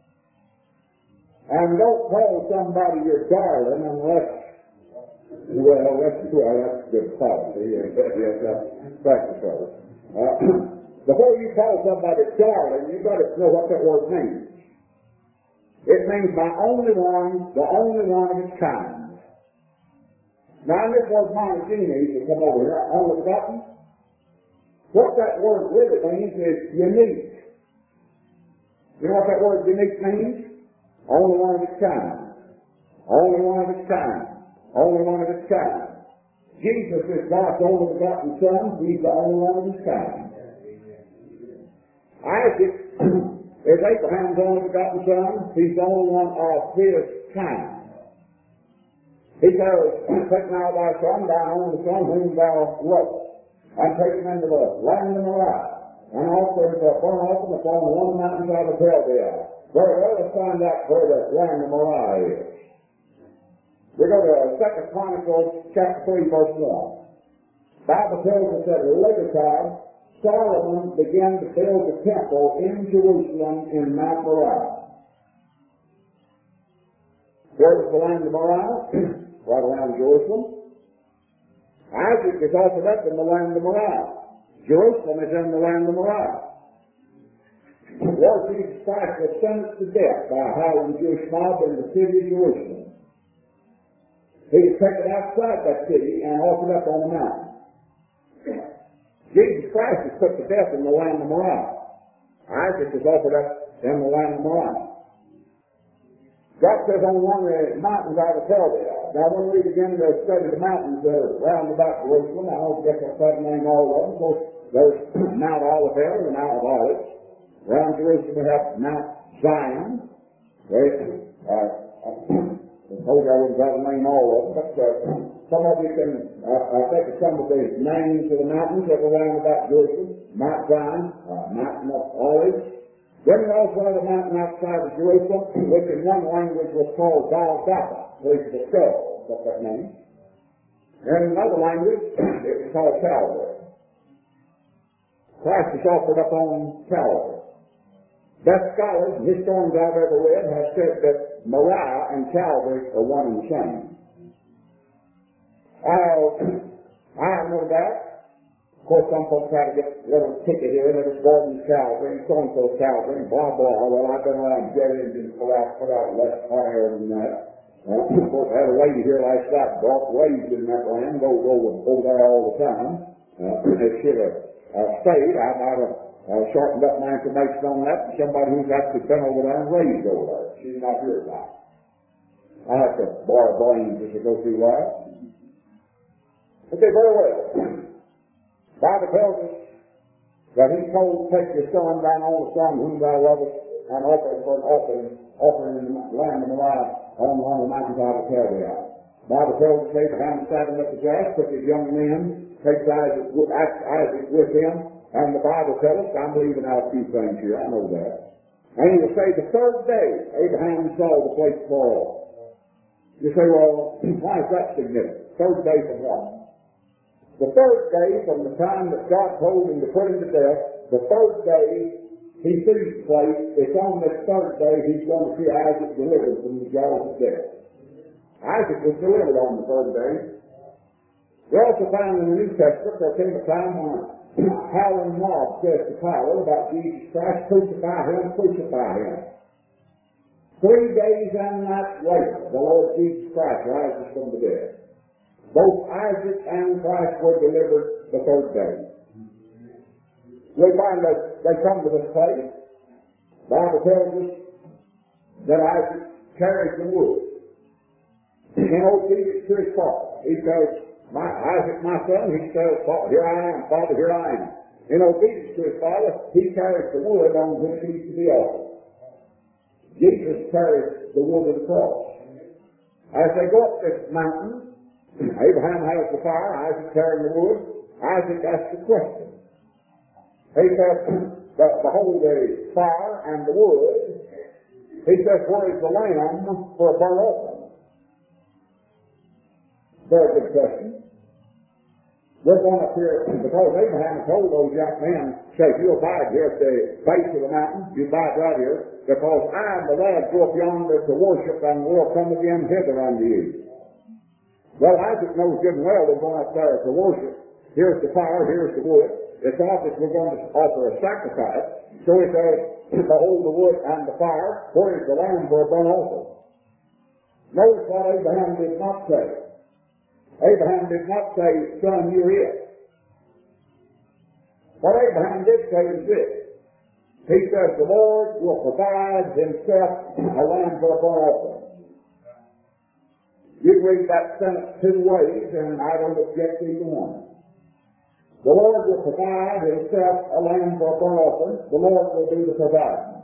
And don't call somebody your darling unless, well, that's, well, that's good policy. Yes, yes, that's practice of it. Uh, Before you call somebody darling, you've got to know what that word means. It means my only one, the only one of its kind. Now, in this word monogenes that come over here, only begotten, what that word really means is unique. You know what that word unique means? Only one of its kind. Only one of its kind. Only one of its kind. Jesus is God's only begotten Son. He's the only one of his kind. Isaac is Abraham's only begotten son. He's the only one of his kind. He says, take now thy son, thine only son, whom thou lovest, and take him into the land of Moriah, and offer him for a burnt offering upon one of the mountains out of Chaldeah. Very well, let's find out where the land of Moriah is. We go to Second Chronicles chapter three, verse one. The Bible tells us that later time, Solomon began to build the temple in Jerusalem in Mount Moriah. Where was the land of Moriah? Right around Jerusalem. Isaac is offered up in the land of Moriah. Jerusalem is in the land of Moriah. The Lord Jesus Christ was sentenced to death by a howling Jewish mob in the city of Jerusalem. He was taken outside that city and offered up on the mountain. Jesus Christ is put to death in the land of Moriah. Isaac was offered up in the land of Moriah. God says on one of the mountains out of Chaldeah. Now when we begin to study the mountains that are round about Jerusalem, I don't guess I'll try to name all of them. Of course, there's Mount Olivet and the Mount of Olives. Around Jerusalem we have Mount Zion. Where, uh, I told you I wouldn't try to name all of them, but uh, some of you can, uh, I think of some of the names of the mountains that are around about Jerusalem. Mount Zion, uh, Mountain of Olives. Then we also have a mountain outside of Jerusalem, which in one language was called Golgotha, which is the skull, that's that name. And in another language, it was called Calvary. Christ was offered up on Calvary. Best scholars and historians I've ever read have said that Moriah and Calvary are one and the same. Uh, I have no doubt. Of course, some folks try to get a little ticket here, and it's Gordon's Calvary, and so-and-so's Calvary, and blah, blah. Well, I've been around jet engines put out, put out less hot air than that. Uh, of course, I had a lady here last night, brought raised in that land, go over, over there all the time. Uh, if she'd have uh, stayed, I might have uh, sharpened up my information on that to somebody who's actually been over there and raised over there. She's not here now. I have to borrow brains as I go through life. Okay, very well. The Bible tells us that he told, take your son, thine only son, whom thou lovest, and offer him for an offering, offering in the land of Moriah on one of the mountains out of Chaldeah. The Bible tells us Abraham sat him at the judge, took his young men, takes Isaac, Isaac with him, and the Bible tells us, I'm leaving out a few things here, I know that. And he will say, the third day, Abraham saw the place far off. You say, well, why is that significant? Third day from what? The third day from the time that God told him to put him to death, the third day he sees the place, it's on this third day he's going to see Isaac delivered from the jaws of death. Isaac was delivered on the third day. We also find in the New Testament there came a time when a howling mob says to Pilate about Jesus Christ, crucify him, crucify him. Three days and nights later, the Lord Jesus Christ rises from the dead. Both Isaac and Christ were delivered the third day. We find that they come to this place. The Bible tells us that Isaac carries the wood in obedience to his father. He says, my, Isaac, my son, he says, here I am, Father, here I am. In obedience to his father, he carries the wood on which he's to be offered. Jesus carries the wood of the cross. As they go up this mountain, Abraham has the fire, Isaac carrying the wood. Isaac asks the question. He says, behold the fire and the wood. He says, where is the lamb for a burnt offering? Very good question. We're going up here because Abraham told those young men, say, you abide here at the base of the mountain, you abide right here, because I and the lad go up yonder to worship, and we'll come again hither unto you. Well, Isaac knows good and well they're going up there to worship. Here's the fire, here's the wood. It's obvious we're going to offer a sacrifice. So he says, behold the wood and the fire, where is the lamb for a burnt offering? Notice what Abraham did not say. Abraham did not say, son, you're it. What Abraham did say is this. He says, the Lord will provide himself a lamb for a burnt offering. You can read that sentence two ways, and I don't object to either one. The Lord will provide himself a lamb for a burnt offering. The Lord will do the providing.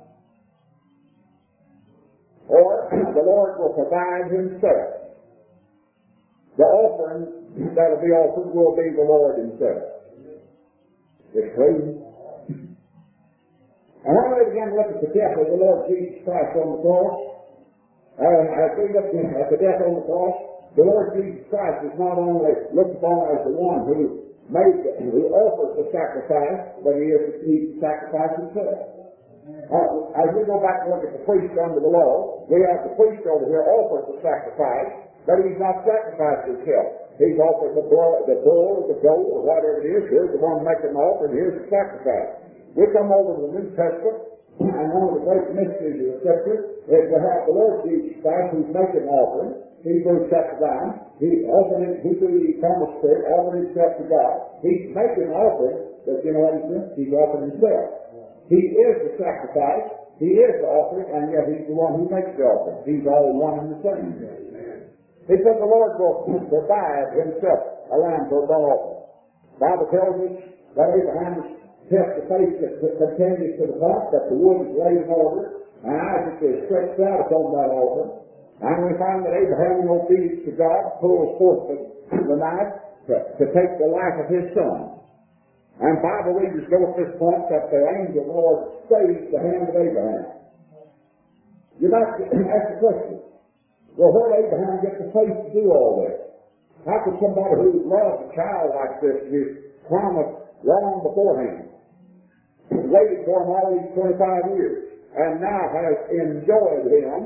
Or, the Lord will provide himself. The offering that will be offered will be the Lord himself. It's true. And when we begin to look at the death of the Lord Jesus Christ on the cross, uh, as we look at the death on the cross, the Lord Jesus Christ is not only looked upon as the one who made, the, who offers the sacrifice, but he is the sacrifice himself. Uh, as we go back and look at the priest under the law, we have the priest over here offers the sacrifice, but he's not sacrificed himself. He's offered the blood, the bull, the goat, or whatever it is. Here's the one making the offering. Here's the sacrifice. We come over to the New Testament, and one of the great mysteries of the Scripture is to have the Lord Jesus Christ who's making the offering. Hebrews chapter nine. He offering, he through the eternal Spirit, offering himself to God. He's making the offering, but you know what he's doing? He's offering himself. He is the sacrifice. He is the offering, and yet he's the one who makes the offering. He's all one and the same. He said the Lord will provide himself a lamb for a burnt offering. The Bible tells us that Abraham kept the faith that continues to the point, that the wood is laid in order, and Isaac is stretched out upon that altar. And we find that Abraham, in obedience to God, pulls forth the, the knife to, to take the life of his son. And Bible readers go at this point that the angel of the Lord stays the hand of Abraham. You might ask the question, well, where did Abraham get the faith to do all this? How could somebody who loves a child like this, who's promised long beforehand, waited for him all these twenty-five years, and now has enjoyed him,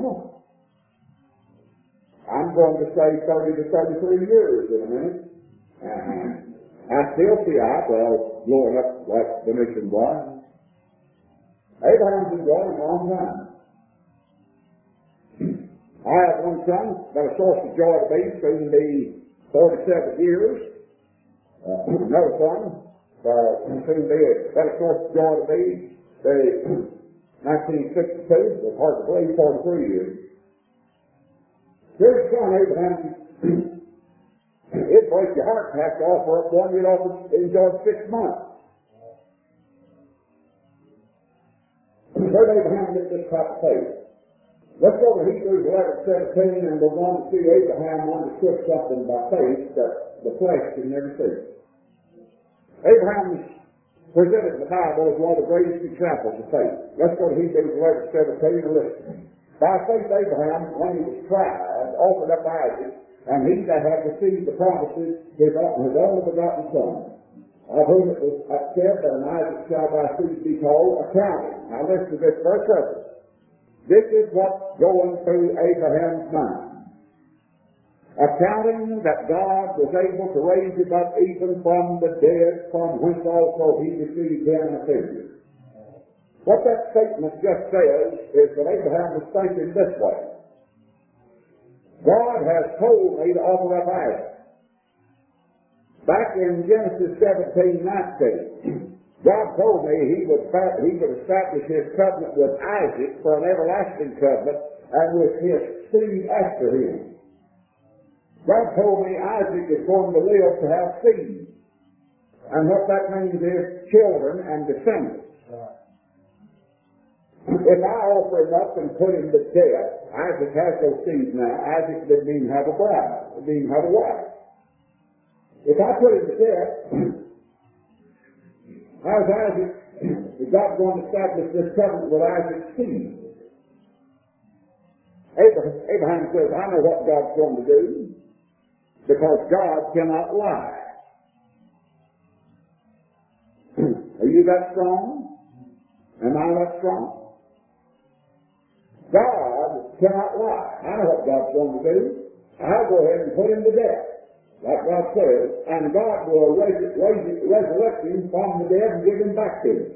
I'm going to say thirty to thirty-three years in a minute, and I still see eyebrows blowing up like Venetian blinds. Abraham's enjoyed him a long time. I have one son that a source of joy to me, soon be forty-seven years. Uh, another son, uh, soon be that a source of joy to me, say nineteen sixty-two, it's hard to believe, forty-three years. Here's son Abraham. It'd break your heart to have to offer up one you'd offer enjoyed six months. Where did Abraham get this type of faith? Let's go to Hebrews eleven seventeen, and we're going to see Abraham understood something by faith that the flesh can never see. Abraham's presented in the Bible as one of the greatest examples of faith. Let's go to Hebrews eleven seventeen and listen. By faith Abraham, when he was tried, offered up Isaac, and he that had received the promises, his, his only begotten son, of whom it was said that an Isaac shall by seed be called, accounting. Now listen to this very carefully. This is what's going through Abraham's mind. Accounting that God was able to raise him up even from the dead, from whence also he received him in a figure. What that statement just says is that Abraham was thinking this way. God has told me to offer up Isaac. Back in Genesis seventeen nineteen, God told me he would, he would establish his covenant with Isaac for an everlasting covenant and with his seed after him. God told me Isaac is going to live to have seed. And what that means is children and descendants. If I offer him up and put him to death, Isaac has those seeds now. Isaac didn't even have a bride. Didn't even have a wife. If I put him to death, how's Isaac, is God going to establish this covenant with Isaac's seed? Abraham, Abraham says, I know what God's going to do, because God cannot lie. Are you that strong? Am I that strong? God cannot lie. I know what God's going to do. I'll go ahead and put him to death, like God says, and God will raise, raise, resurrect him from the dead and give him back to him.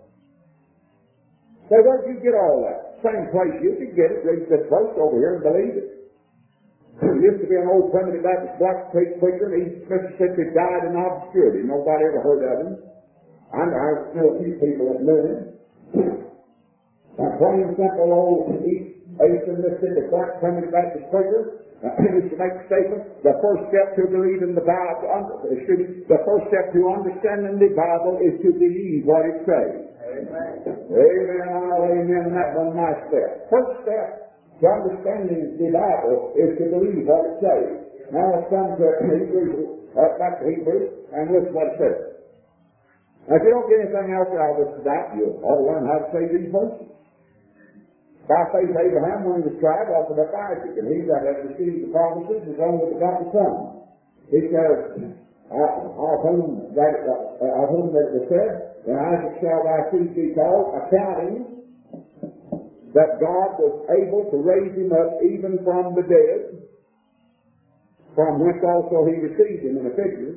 So where did you get all that? Same place you could get it. Read this verse over here and believe it. There used to be an old primitive Baptist Black Creek preacher in East Mississippi, died in obscurity. Nobody ever heard of him. I know a few people that knew him. A plain, simple old East Eastern Mississippi Black primitive Baptist preacher used to make the statement: the first step to believing the Bible, excuse me, the first step to understanding the Bible is to believe what it says. Amen. Amen. I'll amen. And that's one nice step. First step to understanding the Bible is to believe what it says. Now let's come to Hebrews, uh, back to Hebrews, and listen what it says. Now, if you don't get anything else out of this tonight, you'll all learn how to say these verses. By faith, Abraham, when he was tried, offered up Isaac, and he that had received the promises his only begotten son. He says, of whom that uh, of whom that was said, and Isaac shall thy seed be called, accounting that God was able to raise him up even from the dead, from whence also he received him in a figure.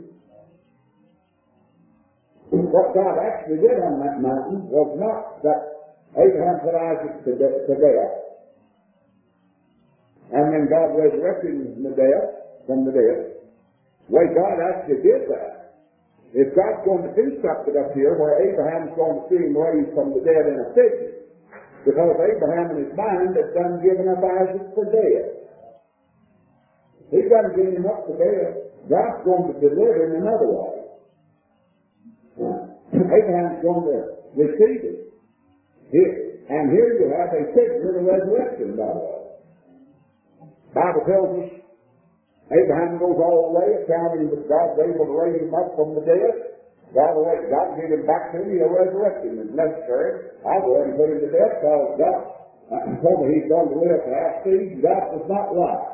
What God actually did on that mountain was not that Abraham put Isaac to, de- to death, and then God resurrected him from the death, from the dead. The way God actually did that, if God's going to do something up here where Abraham's going to see him raised from the dead in a figure, because Abraham in his mind had done given up Isaac for dead. He's done giving him up for dead. God's going to deliver him another way. Abraham's going to receive it. Here. And here you have a picture of the resurrection, by the way. The Bible tells us Abraham goes all the way, accounting that God's able to raise him up from the dead. God will wait. God will give him back to him. He'll resurrect him if necessary. I'll go ahead and put him to death because God uh, told me he's going to live to have seed. God does not lie.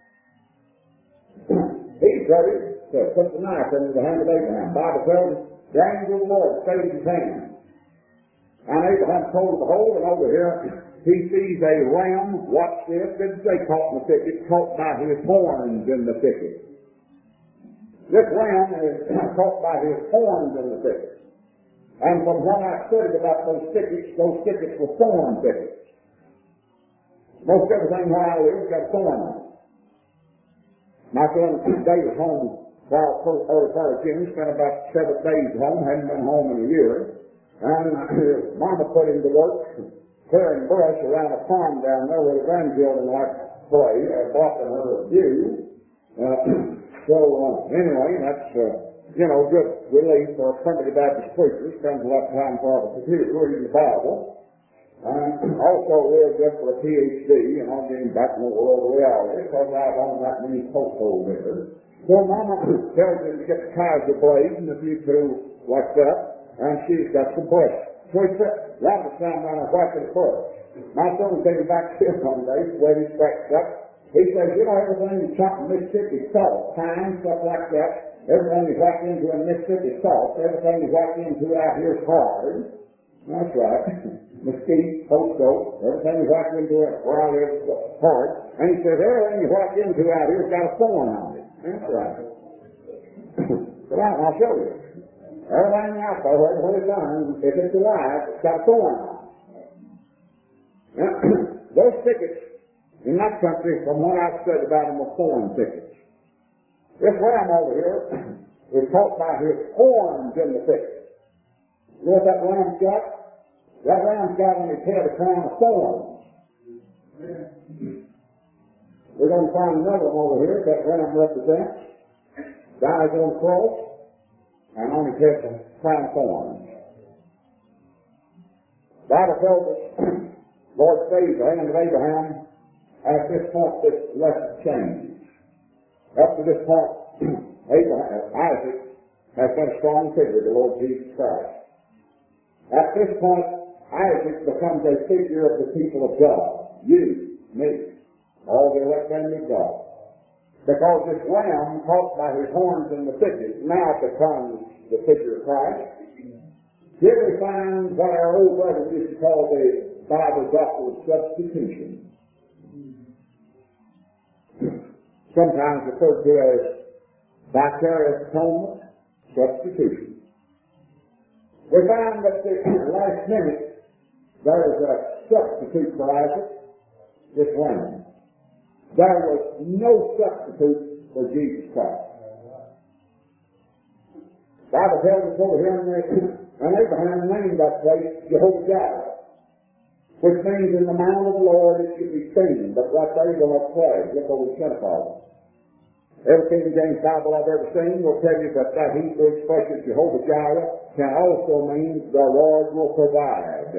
He's ready to put the knife into the hand of Abraham. The Bible tells us the angel of the Lord stayed his hand. And Abraham told the behold, and over here he sees a ram. Watch this. Didn't say caught in the thicket, caught by his horns in the thicket. This ram is caught by his horns in the thicket. And from what I studied about those thickets, those thickets were thorn thickets. Most everything where I live got a thorn on it. My son Dave was home while early part of June, spent about seven days at home, hadn't been home in a year. And his mama put him to work clearing brush around a pond down there where the grandchildren like to play, uh, blocking her view. Uh, so, uh, anyway, that's, uh, you know, good relief for a primitive Baptist preacher. Spends a lot of time for the computer reading the Bible. And also real good for a P H D, you know, getting back in the world of reality, because I've owned that many posthole here. So Mama tells him to get the Kaiser blades and a few tools like that. and she's got some bush. So he said, a lot of the time around her whacking the bush. My son came back to him one day, where he scratched up. He says, you know, everything you chop in Mississippi is salt, pine, stuff like that. Everything you whack into in Mississippi is salt. Everything you whack into out here is hard. That's right. Mesquite, post oak, everything you whack into it where I live is hard. And he says, everything you whack into out here has got a thorn on it. That's right. Well, I'll show you. Everything out there, whatever it's done, if it's alive, it's got a thorn on it. Now, those thickets in that country, from what I've said about them, were thorn thickets. This ram over here is caught by his horns in the thicket. You know what that ram's got? That ram's got on his head a crown of thorns. We're going to find another one over here that ram represents. Dies on the cross, and on his head a crown of thorns. The Bible tells us, Lord saved the hand of Abraham. At this point, this lesson changes. Up to this point, Abraham, Isaac has been a strong figure of the Lord Jesus Christ. At this point, Isaac becomes a figure of the people of God. You, me, all the elect family of God. Because this ram caught by his horns in the thicket now becomes the figure of Christ. Here we find what our old brothers used to call the Bible doctrine of substitution. Sometimes referred to as vicarious atonement, substitution. We find that the last minute there was a substitute for Isaac, this lamb. There was no substitute for Jesus Christ. The Bible tells us over here, and Abraham named that place Jehovah Jireh, which means in the mount of the Lord it should be seen, but right there you will not play. Look over the Pentecostal. Every King James Bible I've ever seen will tell you that that Hebrew expression Jehovah Jireh can also mean the Lord will provide.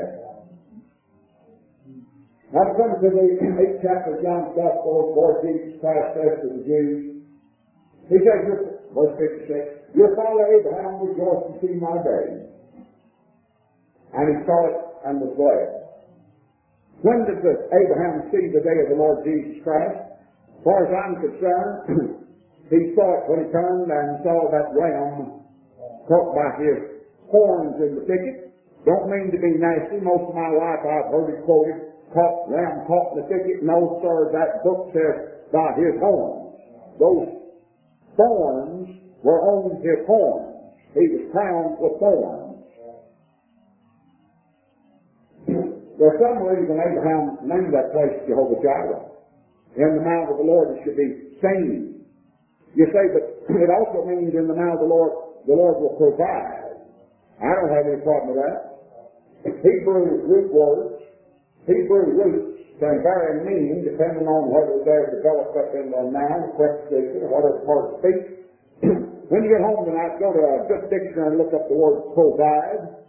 Now to come to the eighth chapter of John's Gospel, the Lord Jesus Christ says to the Jews, he says, verse fifty-six, your father Abraham rejoiced to see my day, and he saw it and was glad. When did the Abraham see the day of the Lord Jesus Christ? As far as I'm concerned, he saw it when he turned and saw that ram caught by his horns in the thicket. Don't mean to be nasty. Most of my life I've heard it quoted, caught, ram caught in the thicket. No, sir, that book says by his horns. Those thorns were on his horns. He was crowned with thorns. There's some reason Abraham named that place Jehovah Jireh. In the mount of the Lord it should be seen. You say, but it also means in the mouth of the Lord, the Lord will provide. I don't have any problem with that. Hebrew root words, Hebrew roots can vary in meaning depending on whether they're developed up in the noun, preposition, or whether it's part of speech. When you get home tonight, go to a good dictionary and look up the word provide.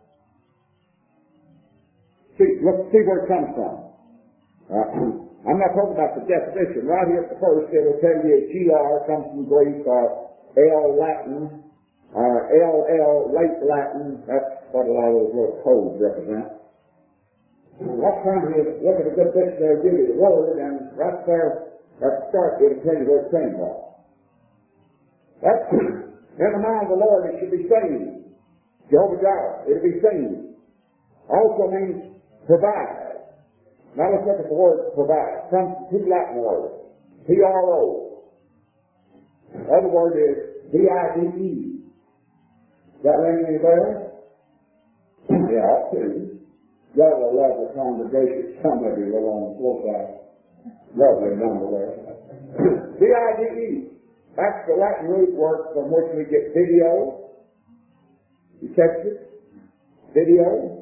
See, look, see where it comes from. Uh, I'm not talking about the definition. Right here at the first, it will tell you G R comes from Greek, or L Latin, or L L late Latin. That's what a lot of those little codes represent. What time you look at a good dictionary, give you the word, and right there at the start, it'll tell you where it came from. That's in the mind of the Lord, it should be seen. Jehovah Jireh, it'll be seen. Also means provide. Now let's look at the word provide. It comes from two Latin words. P R O. The other word is V I D E. Does that ring any bells? Yeah, too. Y'all will love the congregation. Some of you are on the floor side. Lovely nonetheless. V I D E. That's the Latin root word from which we get video. You catch it? Video.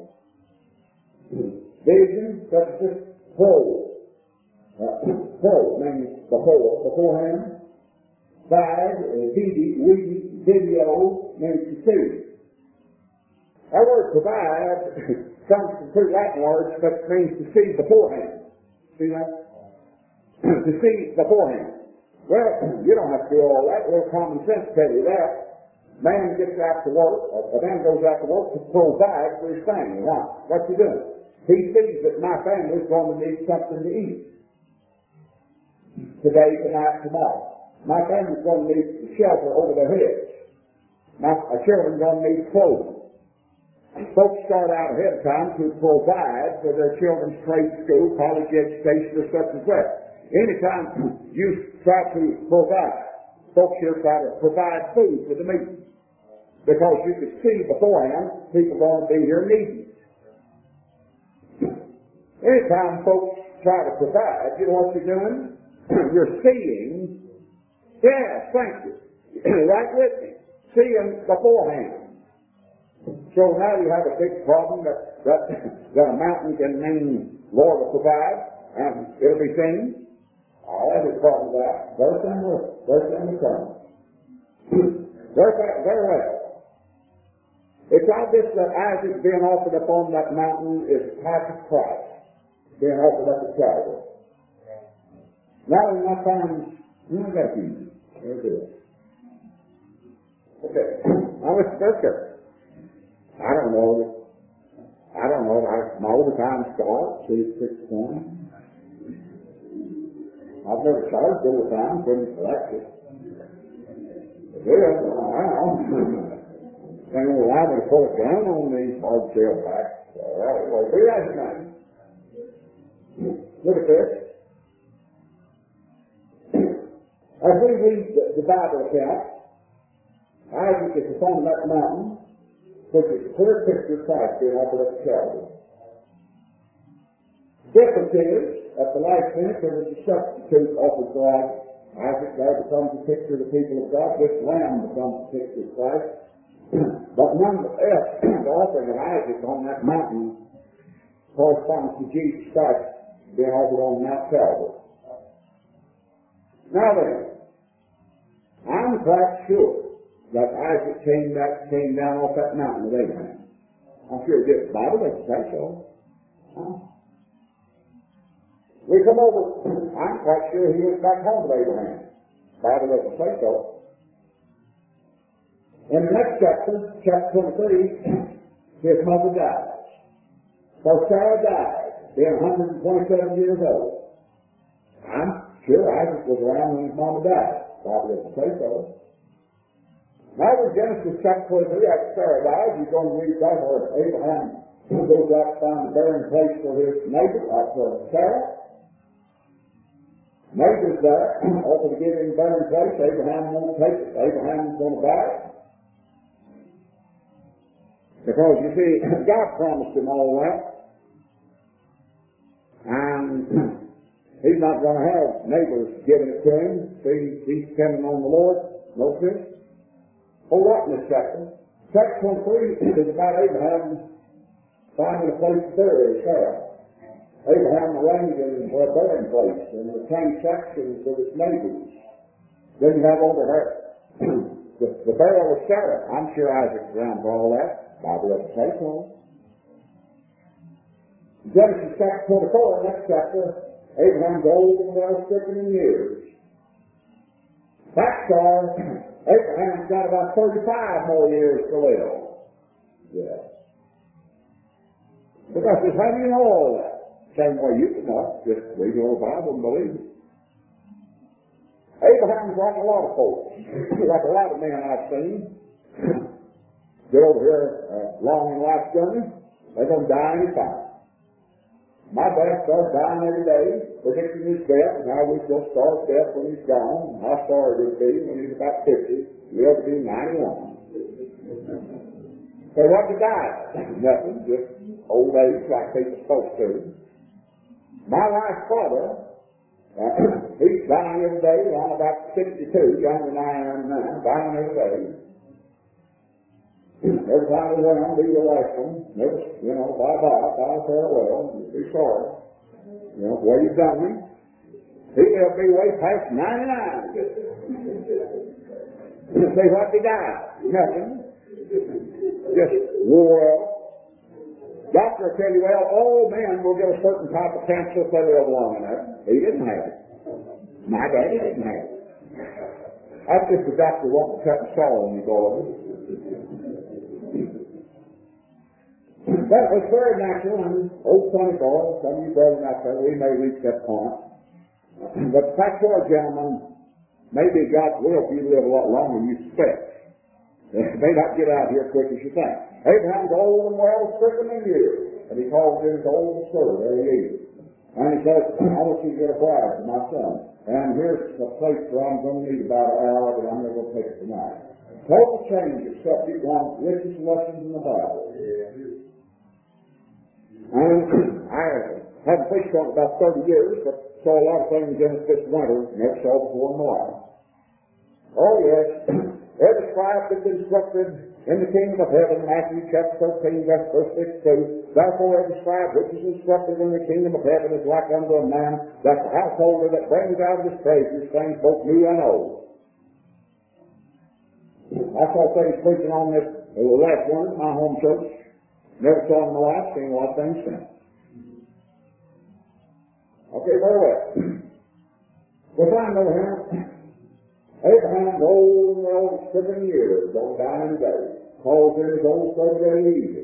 Vision, such as whole. Uh, whole means the whole, beforehand. Side, uh, video, video means to see. Our word provide comes from two Latin words, but means to see beforehand. See that? To see beforehand. Well, you don't have to do all that. A little common sense tell you that. man gets out to work, a man goes out to work to provide for his family. Now, what's he doing? He sees that my family is going to need something to eat today, tonight, tomorrow. My family is going to need shelter over their heads. My children are going to need clothes. Folks start out ahead of time to provide for their children's trade school, college education, or such as that. Anytime you try to provide, folks here try to provide food for the meeting. Because you can see beforehand, people are going to be here needing it. Anytime folks try to provide, you know what you're doing? You're seeing, yeah, thank you, right with me, seeing beforehand. So now you have a big problem that, that, that a mountain can mean Lord will provide, and it'll be seen. Oh, that is part of that. Verse and word. Verse and the sun. Very, very well. It's obvious that Isaac being offered upon that mountain is a type of Christ being offered up at Calvary. Now in my time, you know that's easy. There it is. Okay. Now Mister Berker. I don't know. I don't know. I, my overtime starts, see, six twenty. I've never charged overtime, couldn't collect it. Yeah, wow. They won't allow me to pull it down on these hard shell backs. All right, well, be that as nice. Look at this. As we read the, the Bible account, Isaac is upon that mountain, which is a clear picture of Christ being offered up to Calvary. Difference is, at the last minute, there was a substitute offered for Isaac. Isaac there becomes a picture of the people of God. This lamb becomes a picture of Christ. But nonetheless, the offering of Isaac on that mountain corresponds to Jesus Christ being offered on Mount Calvary. Now then, I'm quite sure that Isaac came back, came down off that mountain with Abraham. I'm sure he did. The Bible doesn't say so. Huh? We come over, I'm quite sure he went back home with Abraham. The Bible doesn't say so. In the next chapter, chapter twenty-three, his mother dies. So Sarah died, being one hundred twenty-seven years old. I'm sure Isaac was around when his mama died. The Bible doesn't say so. Now in Genesis chapter twenty-three, after Sarah dies, you're going to read that where Abraham goes out to find a burying place for his neighbor, uh, for Sarah. Neighbor's there, offer to give him a burying place. Abraham won't take it. Abraham's going to buy it. Because you see, God promised him all that. And he's not going to have neighbors giving it to him. See, he's depending on the Lord. No sense. Hold up in this chapter. Chapter twenty-three is about Abraham finding a place to bury Sarah. Abraham arranged him for a burying place in the same sections of his neighbors. Then you have over there the, the burial of Sarah. I'm sure Isaac's around for all that. Bible doesn't say so. Genesis chapter twenty-four, next chapter, Abraham's old and well stricken in years. Facts are, Abraham's got about thirty-five more years to live. Yeah. Because it's how do you know all that? Same way you can know. Just read your Bible and believe it. Abraham's like a lot of folks. Like a lot of men I've seen. Get over here uh, long in life journey. They're going to die any time. My dad starts dying every day, predicting his death, and how we shall start death when he's gone, and how sorry it would be when he's about fifty, live to be ninety-one. So what to die? Nothing, just old age like people supposed to. My wife's father, uh, he's dying every day, I'm about sixty-two, younger than I am now, dying every day. Every time we run, be the last one. Never, you know, bye-bye, bye farewell, be sorry. You know, where you've done me. He'll be way past ninety-nine. Say what he died? Nothing. Just wore out. Doctor will tell you, well, all men will get a certain type of cancer if they live long enough. He didn't have it. My daddy didn't have it. That's just the doctor wanting to cut and saw on you, boys. That was very natural, and old funny boy, some of you brothers out there, we may reach that point. But the fact for a gentleman, maybe God's will for you to live a lot longer than you suspect. It may not get out here quick as you think. Abraham's old and well stricken in years, and he calls in his old servant, there he is. And he says, I want you to get a bride for my son. And here's a place where I'm going to need about an hour, but I'm never going to take it tonight. Total change of subject, one of the richest lessons in the Bible. And I haven't fished on it about thirty years, but saw a lot of things in it this winter, never saw before in my life. Oh yes, every scribe that's instructed in the kingdom of heaven, Matthew chapter thirteen, verse sixty-two, therefore every scribe which is instructed in the kingdom of heaven is like unto a man that's a householder that brings out of his treasures things both new and old. I saw things preaching on this uh, last one at my home church. Never saw in my life, seen a lot of things since. Okay, very well. Well, I know him. Abraham's old and old, stricken years, don't die in a day. Calls in his old servant very easy.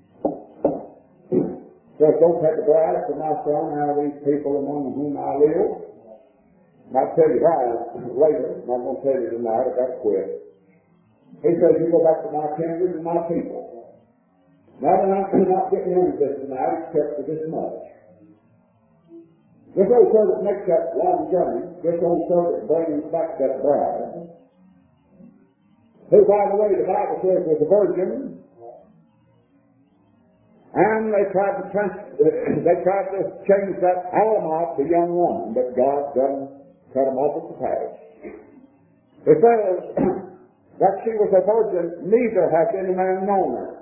Says, don't take a bride for my son out of these people among whom I live. And I'll tell you why later. I'm not going to tell you tonight, I got to quit. He says, you go back to my kindred and my people. Now, I'm not getting into this tonight except for this much. This old servant makes that long journey. This old servant brings back that bride, who, by the way, the Bible says was a virgin, and they tried to trans- they tried to change that Alma to young woman, but God done cut them off at the pass. It says that she was a virgin, neither hath any man known her.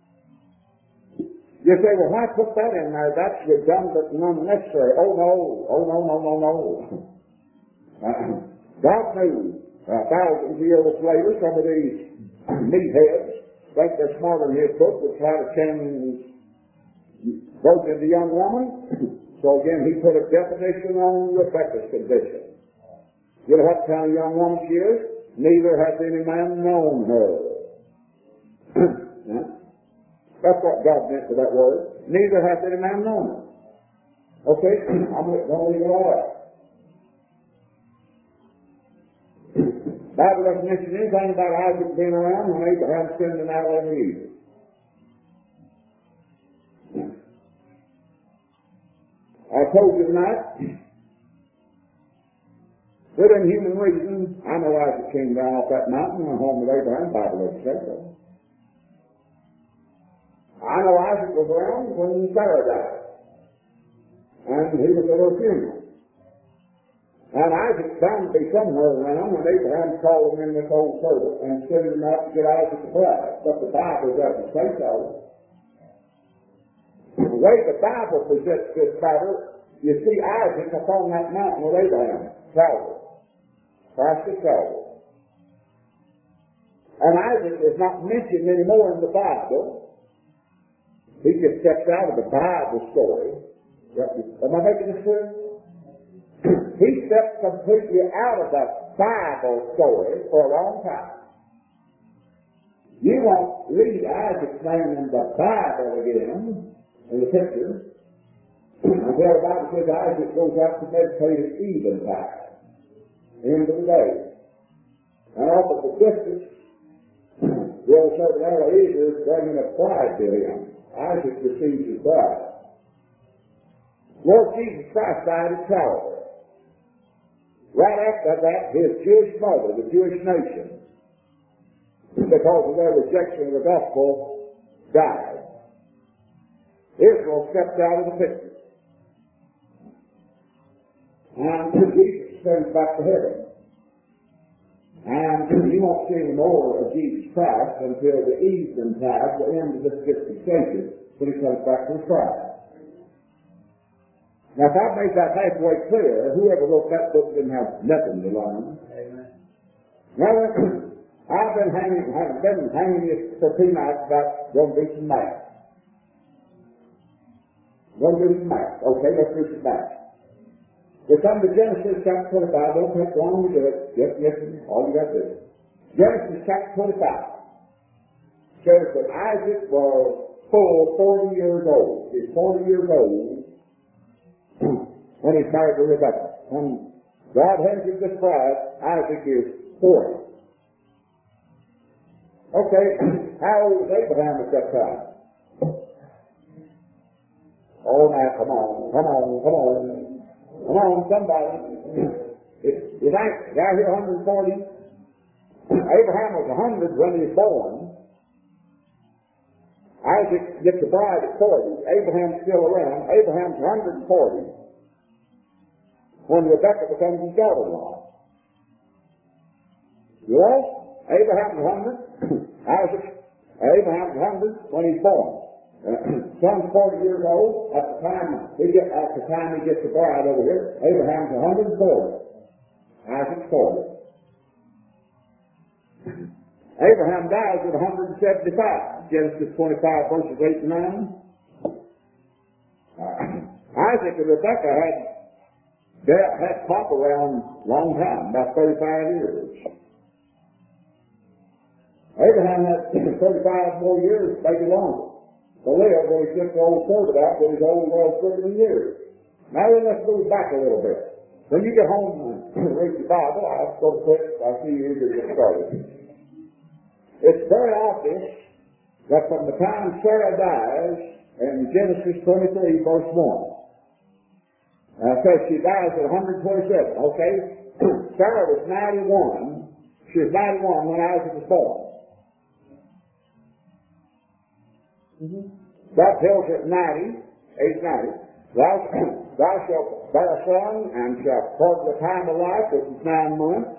You say, well, why put that in there? That's redundant and unnecessary. Oh, no. Oh, no, no, no, no. Uh, God knew uh, thousands of years later, some of these meatheads think they're smarter than his book, would try to change virgin to young woman. So again, he put a definition on Rebecca's condition. You know what kind of young woman she is? Neither hath any man known her. Yeah? That's what God meant for that word. Neither hath any man known her. Okay, I'm going to leave it all out. Bible doesn't mention anything about Isaac being around when Abraham sinned in Adam and Eve. I told you tonight, within human reason, I know Isaac came down off that mountain and went home with Abraham. Bible doesn't say so. I know Isaac was around when Sarah died, and he was at her funeral. And Isaac bound to be somewhere around when Abraham called him in this old servant and sent him out to get Isaac the bride. But the Bible doesn't say so. The way the Bible presents this matter, you see Isaac upon that mountain with Abraham, Calvary, Christ at Calvary. And Isaac is not mentioned anymore in the Bible. He just steps out of the Bible story. Am I making this clear? He stepped completely out of the Bible story for a long time. You won't read Isaac's name in the Bible again, in the picture, until the Bible says Isaac goes out to meditate at eventide, end of the day. And off at the distance, the old servant Eliezer is bringing a bride to him. Isaac receives his bride. Lord Jesus Christ died at Calvary. Right after that, his Jewish mother, the Jewish nation, because of their rejection of the gospel, died. Israel stepped out of the picture. And Jesus sends back to heaven. And you won't see any more of Jesus Christ until the eventide, the end of this dispensation, when he comes back to his bride. Now, if I've made that halfway clear, whoever wrote that book didn't have nothing to learn. Amen. Now, I've been hanging, have been hanging this for two nights about going to do some math. Going to do some math. Okay, let's do some math. We come to Genesis chapter twenty-five. Don't take long to do it. Just listen. All you got to do. Genesis chapter twenty-five. says that Isaac was full forty years old. He's forty years old when he's married to Rebekah. When God has him this bride, Isaac is forty. Okay, how old was Abraham at that time? Oh, now, come on, come on, come on. Come on, somebody. Is, is I, is I here one hundred forty? Abraham was one hundred when he was born. Isaac gets the bride at forty. Abraham's still around. Abraham's one hundred forty when Rebekah becomes his daughter-in-law. You know, Abraham's one hundred. Isaac, Abraham's one hundred when he's born. Uh, son's forty years old. At the time he get, at the time he gets the bride over here, Abraham's one hundred forty. Isaac's forty. Abraham dies at one hundred seventy-five. Genesis twenty-five verses eight and nine. Uh, Isaac and Rebekah had they had pop around a long time, about thirty-five years. Abraham had thirty-five more years, maybe longer, to live when he took the old servant out when he's old well thirty years. Now then, let's move back a little bit. When you get home and read the Bible, I'll go quick, I'll see you to get started. It's very obvious that from the time Sarah dies in Genesis twenty-three, verse one, uh, says she dies at one hundred twenty-seven, okay? Sarah was ninety-one. She was ninety-one when Isaac was born. Mm-hmm. That tells her at ninety, age ninety, thou, thou shalt bear a son, and shalt call the time of life, which is nine months.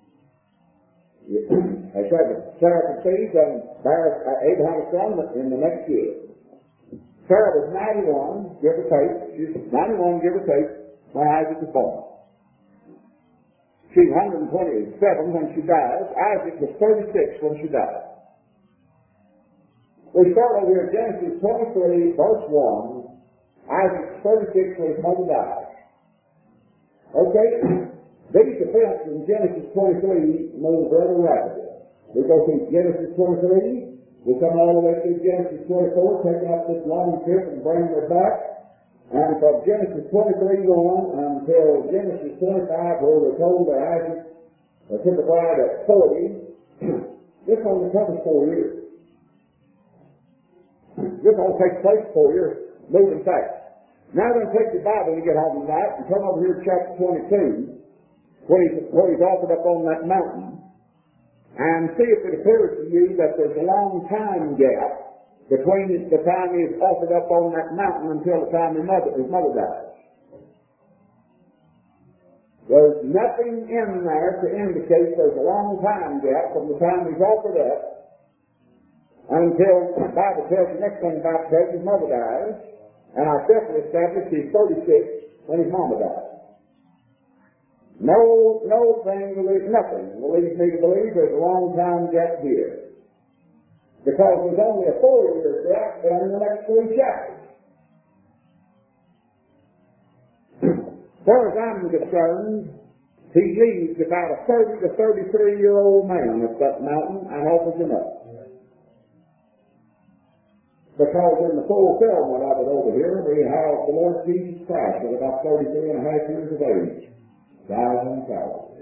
I said that Sarah conceived and bear Abraham a son in the next year. Sarah was ninety-one, give or take. She was ninety-one, give or take, when Isaac was born. She's one hundred twenty-seven when she dies. Isaac was thirty-six when she died. We start over here, Genesis twenty-three, verse one. Isaac's thirty-six when his mother died. Okay? These events in Genesis twenty-three move rather rapidly. We go through Genesis twenty-three, we come all the way through Genesis twenty-four, taking up this long trip and bringing it back. And from Genesis twenty-three on until Genesis twenty-five, where we're told that Isaac uh, took a bride at forty, this only covers four years. This all takes place four years, moving fast. Now then, take the Bible when you get home tonight and turn over here to chapter twenty-two, where he's, where he's offered up on that mountain, and see if it appears to you that there's a long time gap between the time he is offered up on that mountain until the time his mother, his mother dies. There's nothing in there to indicate there's a long time gap from the time he's offered up until the Bible tells the next thing about tells his mother dies, and I definitely established he's thirty-six when his mama dies. No, no thing, nothing will lead me to believe there's a long time gap here. Because there's only a four-year gap in the next three chapters. As far as I'm concerned, he leaves about a thirty to thirty-three-year-old man at that mountain and offers him up. Because in the fulfillment of it over here, we have the Lord Jesus Christ at about thirty-three and a half years of age, dies on Calvary.